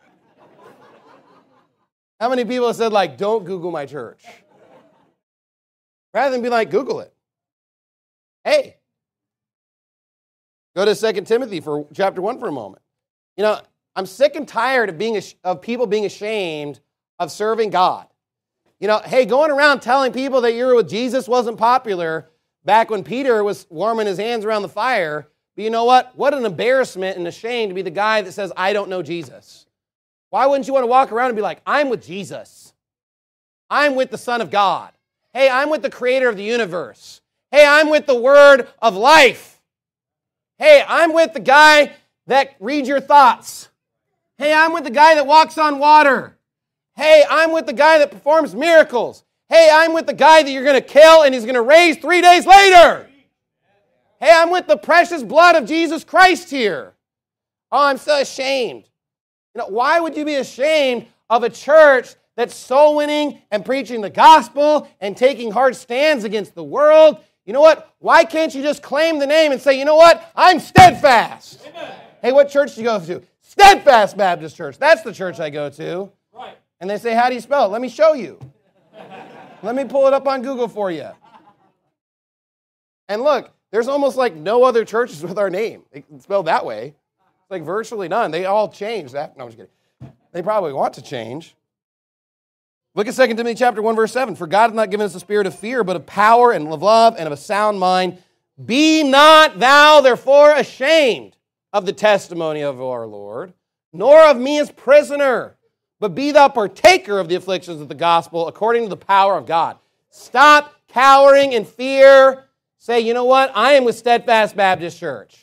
How many people have said, like, don't Google my church? Rather than be like, Google it. Hey. Go to Second Timothy for chapter one for a moment. You know, I'm sick and tired of being of people being ashamed of serving God. You know, hey, going around telling people that you're with Jesus wasn't popular back when Peter was warming his hands around the fire. But you know what? What an embarrassment and a shame to be the guy that says, I don't know Jesus. Why wouldn't you want to walk around and be like, I'm with Jesus. I'm with the Son of God. Hey, I'm with the Creator of the universe. Hey, I'm with the Word of life. Hey, I'm with the guy that reads your thoughts. Hey, I'm with the guy that walks on water. Hey, I'm with the guy that performs miracles. Hey, I'm with the guy that you're going to kill and he's going to raise three days later. Hey, I'm with the precious blood of Jesus Christ here. Oh, I'm so ashamed. You know, why would you be ashamed of a church that's soul winning and preaching the gospel and taking hard stands against the world? You know what? Why can't you just claim the name and say, you know what? I'm Steadfast. Amen. Hey, what church do you go to? Steadfast Baptist Church. That's the church I go to. Right. And they say, how do you spell it? Let me show you. Let me pull it up on Google for you. And look, there's almost like no other churches with our name. It's spelled that way. It's like virtually none. They all changed that. No, I'm just kidding. They probably want to change. Look at Second Timothy chapter one, verse seven. For God hath not given us a spirit of fear, but of power and of love and of a sound mind. Be not thou therefore ashamed of the testimony of our Lord, nor of me as prisoner, but be thou partaker of the afflictions of the gospel according to the power of God. Stop cowering in fear. Say, you know what? I am with Steadfast Baptist Church.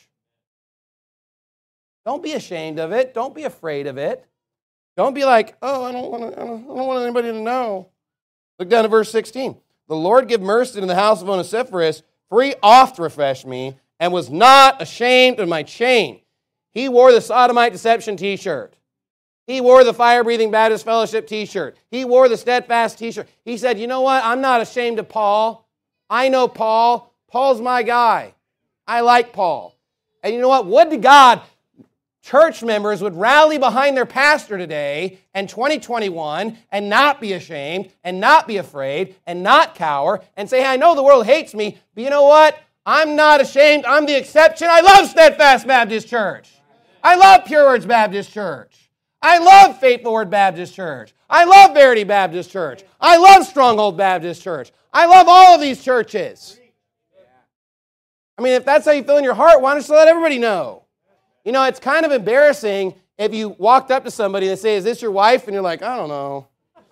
Don't be ashamed of it. Don't be afraid of it. Don't be like, oh, I don't want to, I don't, I don't want anybody to know. Look down at verse sixteen. The Lord give mercy in the house of Onesiphorus, for he oft refreshed me, and was not ashamed of my chain. He wore the Sodomite Deception t-shirt. He wore the Fire-Breathing Baptist Fellowship t-shirt. He wore the Steadfast t-shirt. He said, you know what? I'm not ashamed of Paul. I know Paul. Paul's my guy. I like Paul. And you know what? Would to God church members would rally behind their pastor today in twenty twenty-one and not be ashamed and not be afraid and not cower and say, hey, I know the world hates me, but you know what? I'm not ashamed. I'm the exception. I love Steadfast Baptist Church. I love Pure Words Baptist Church. I love Faithful Word Baptist Church. I love Verity Baptist Church. I love Stronghold Baptist Church. I love all of these churches. I mean, if that's how you feel in your heart, why don't you let everybody know? You know, it's kind of embarrassing if you walked up to somebody and they say, is this your wife? And you're like, I don't know.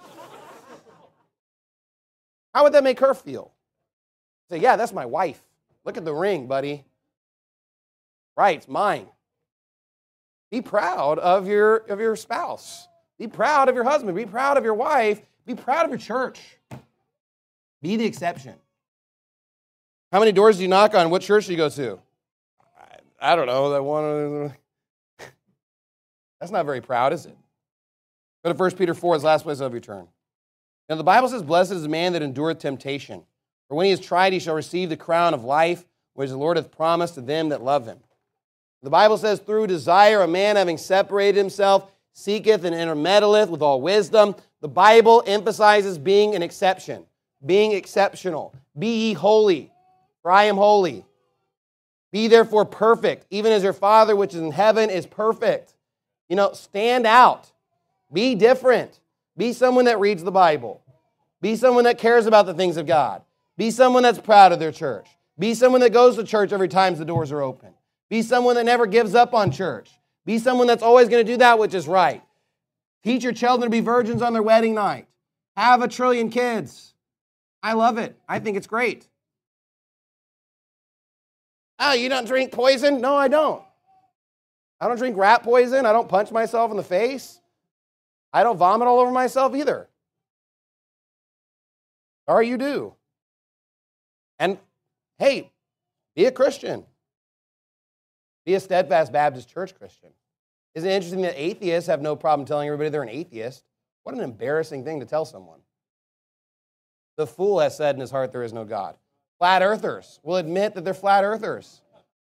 How would that make her feel? Say, yeah, that's my wife. Look at the ring, buddy. Right, it's mine. Be proud of your, of your spouse. Be proud of your husband. Be proud of your wife. Be proud of your church. Be the exception. How many doors do you knock on? What church do you go to? I don't know, that one. That's not very proud, is it? Go to First Peter four, his last place of your turn. Now the Bible says, blessed is the man that endureth temptation. For when he is tried, he shall receive the crown of life, which the Lord hath promised to them that love him. The Bible says, through desire, a man having separated himself, seeketh and intermeddleth with all wisdom. The Bible emphasizes being an exception, being exceptional. Be ye holy, for I am holy. Be therefore perfect, even as your Father which is in heaven is perfect. You know, stand out. Be different. Be someone that reads the Bible. Be someone that cares about the things of God. Be someone that's proud of their church. Be someone that goes to church every time the doors are open. Be someone that never gives up on church. Be someone that's always going to do that which is right. Teach your children to be virgins on their wedding night. Have a trillion kids. I love it. I think it's great. Oh, you don't drink poison? No, I don't. I don't drink rat poison. I don't punch myself in the face. I don't vomit all over myself either. Or you do. And hey, be a Christian. Be a Steadfast Baptist Church Christian. Isn't it interesting that atheists have no problem telling everybody they're an atheist? What an embarrassing thing to tell someone. The fool has said in his heart there is no God. Flat earthers will admit that they're flat earthers.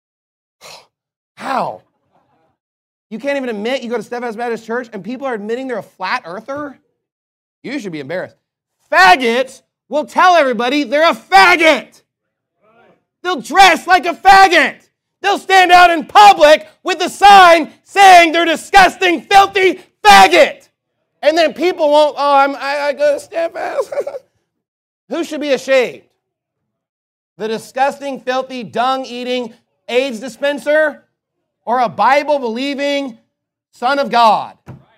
How? You can't even admit you go to Steadfast Baptist Church and people are admitting they're a flat earther? You should be embarrassed. Faggots will tell everybody they're a faggot. They'll dress like a faggot. They'll stand out in public with a sign saying they're disgusting, filthy faggot. And then people won't, oh, I'm, I, I go to Steadfast. Who should be ashamed? The disgusting, filthy, dung-eating AIDS dispenser or a Bible-believing Son of God?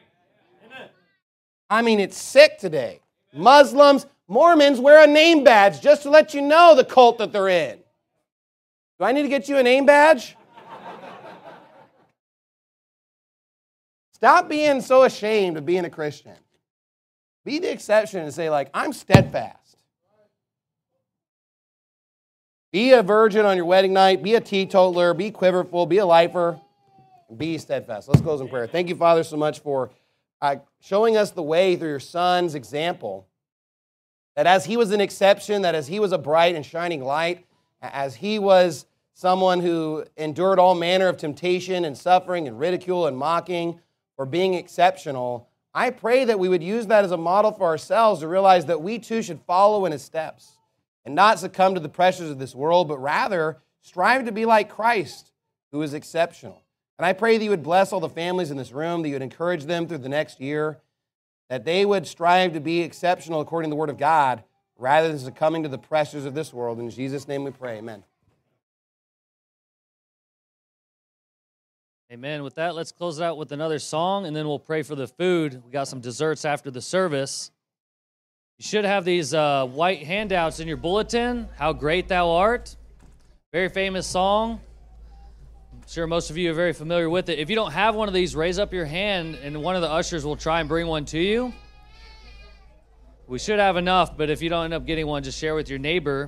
I mean, it's sick today. Muslims, Mormons wear a name badge just to let you know the cult that they're in. Do I need to get you a name badge? Stop being so ashamed of being a Christian. Be the exception and say, like, I'm steadfast. Be a virgin on your wedding night. Be a teetotaler. Be quiverful. Be a lifer. Be steadfast. Let's close in prayer. Thank you, Father, so much for uh, showing us the way through your Son's example, that as he was an exception, that as he was a bright and shining light, as he was someone who endured all manner of temptation and suffering and ridicule and mocking for being exceptional, I pray that we would use that as a model for ourselves to realize that we too should follow in his steps and not succumb to the pressures of this world, but rather strive to be like Christ, who is exceptional. And I pray that you would bless all the families in this room, that you would encourage them through the next year, that they would strive to be exceptional according to the Word of God, rather than succumbing to the pressures of this world. In Jesus' name we pray, amen. Amen. With that, let's close it out with another song, and then we'll pray for the food. We got some desserts after the service. You should have these uh, white handouts in your bulletin, How Great Thou Art. Very famous song. I'm sure most of you are very familiar with it. If you don't have one of these, raise up your hand, and one of the ushers will try and bring one to you. We should have enough, but if you don't end up getting one, just share with your neighbor.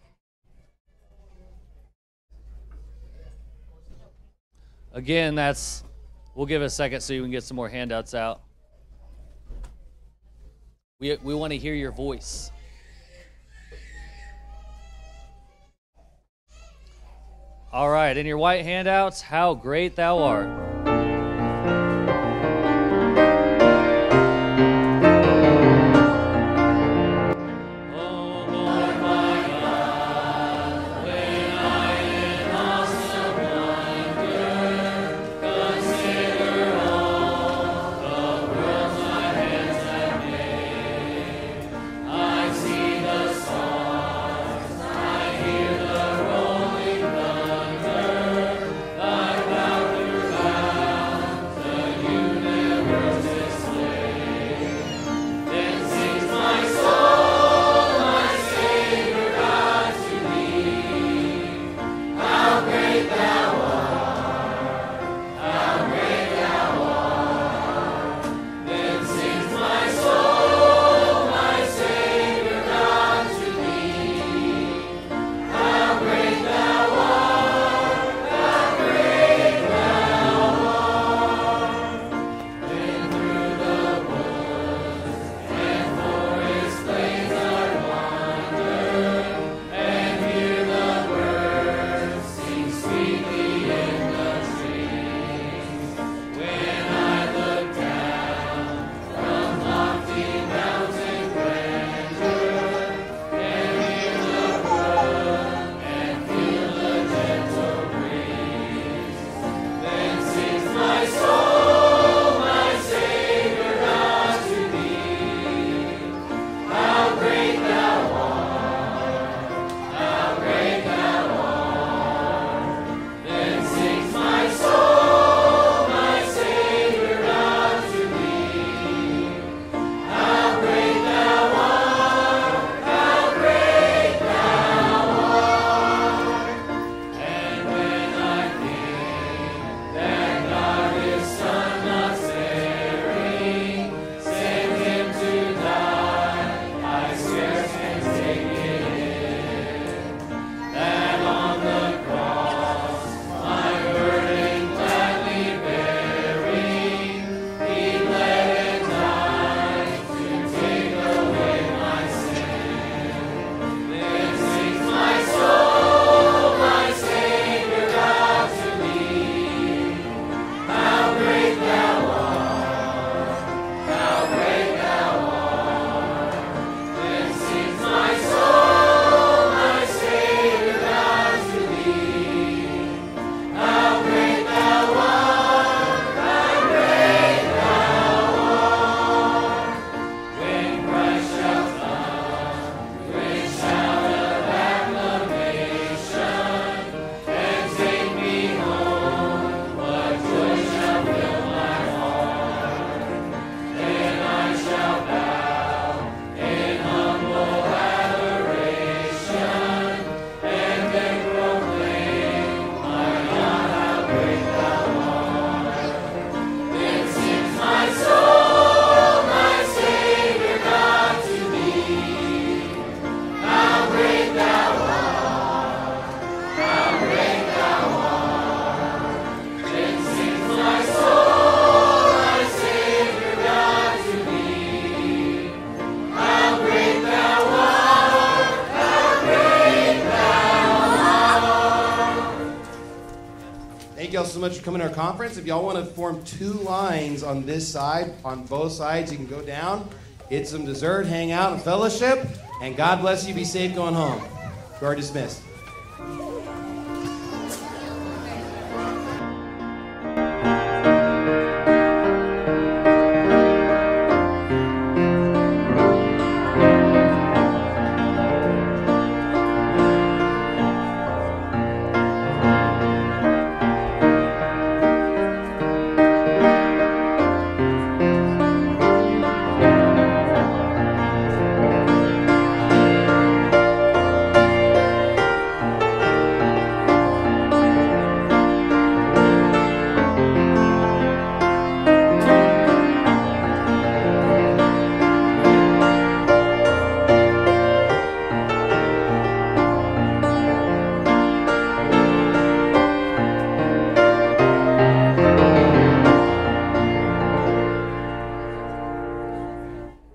Again, that's, we'll give it a second so you can get some more handouts out. We, we want to hear your voice. All right, in your white handouts, How Great Thou Art. Sweet Thank y'all so much for coming to our conference. If y'all want to form two lines on this side, on both sides, you can go down, get some dessert, hang out, and fellowship. And God bless you. Be safe going home. You are dismissed.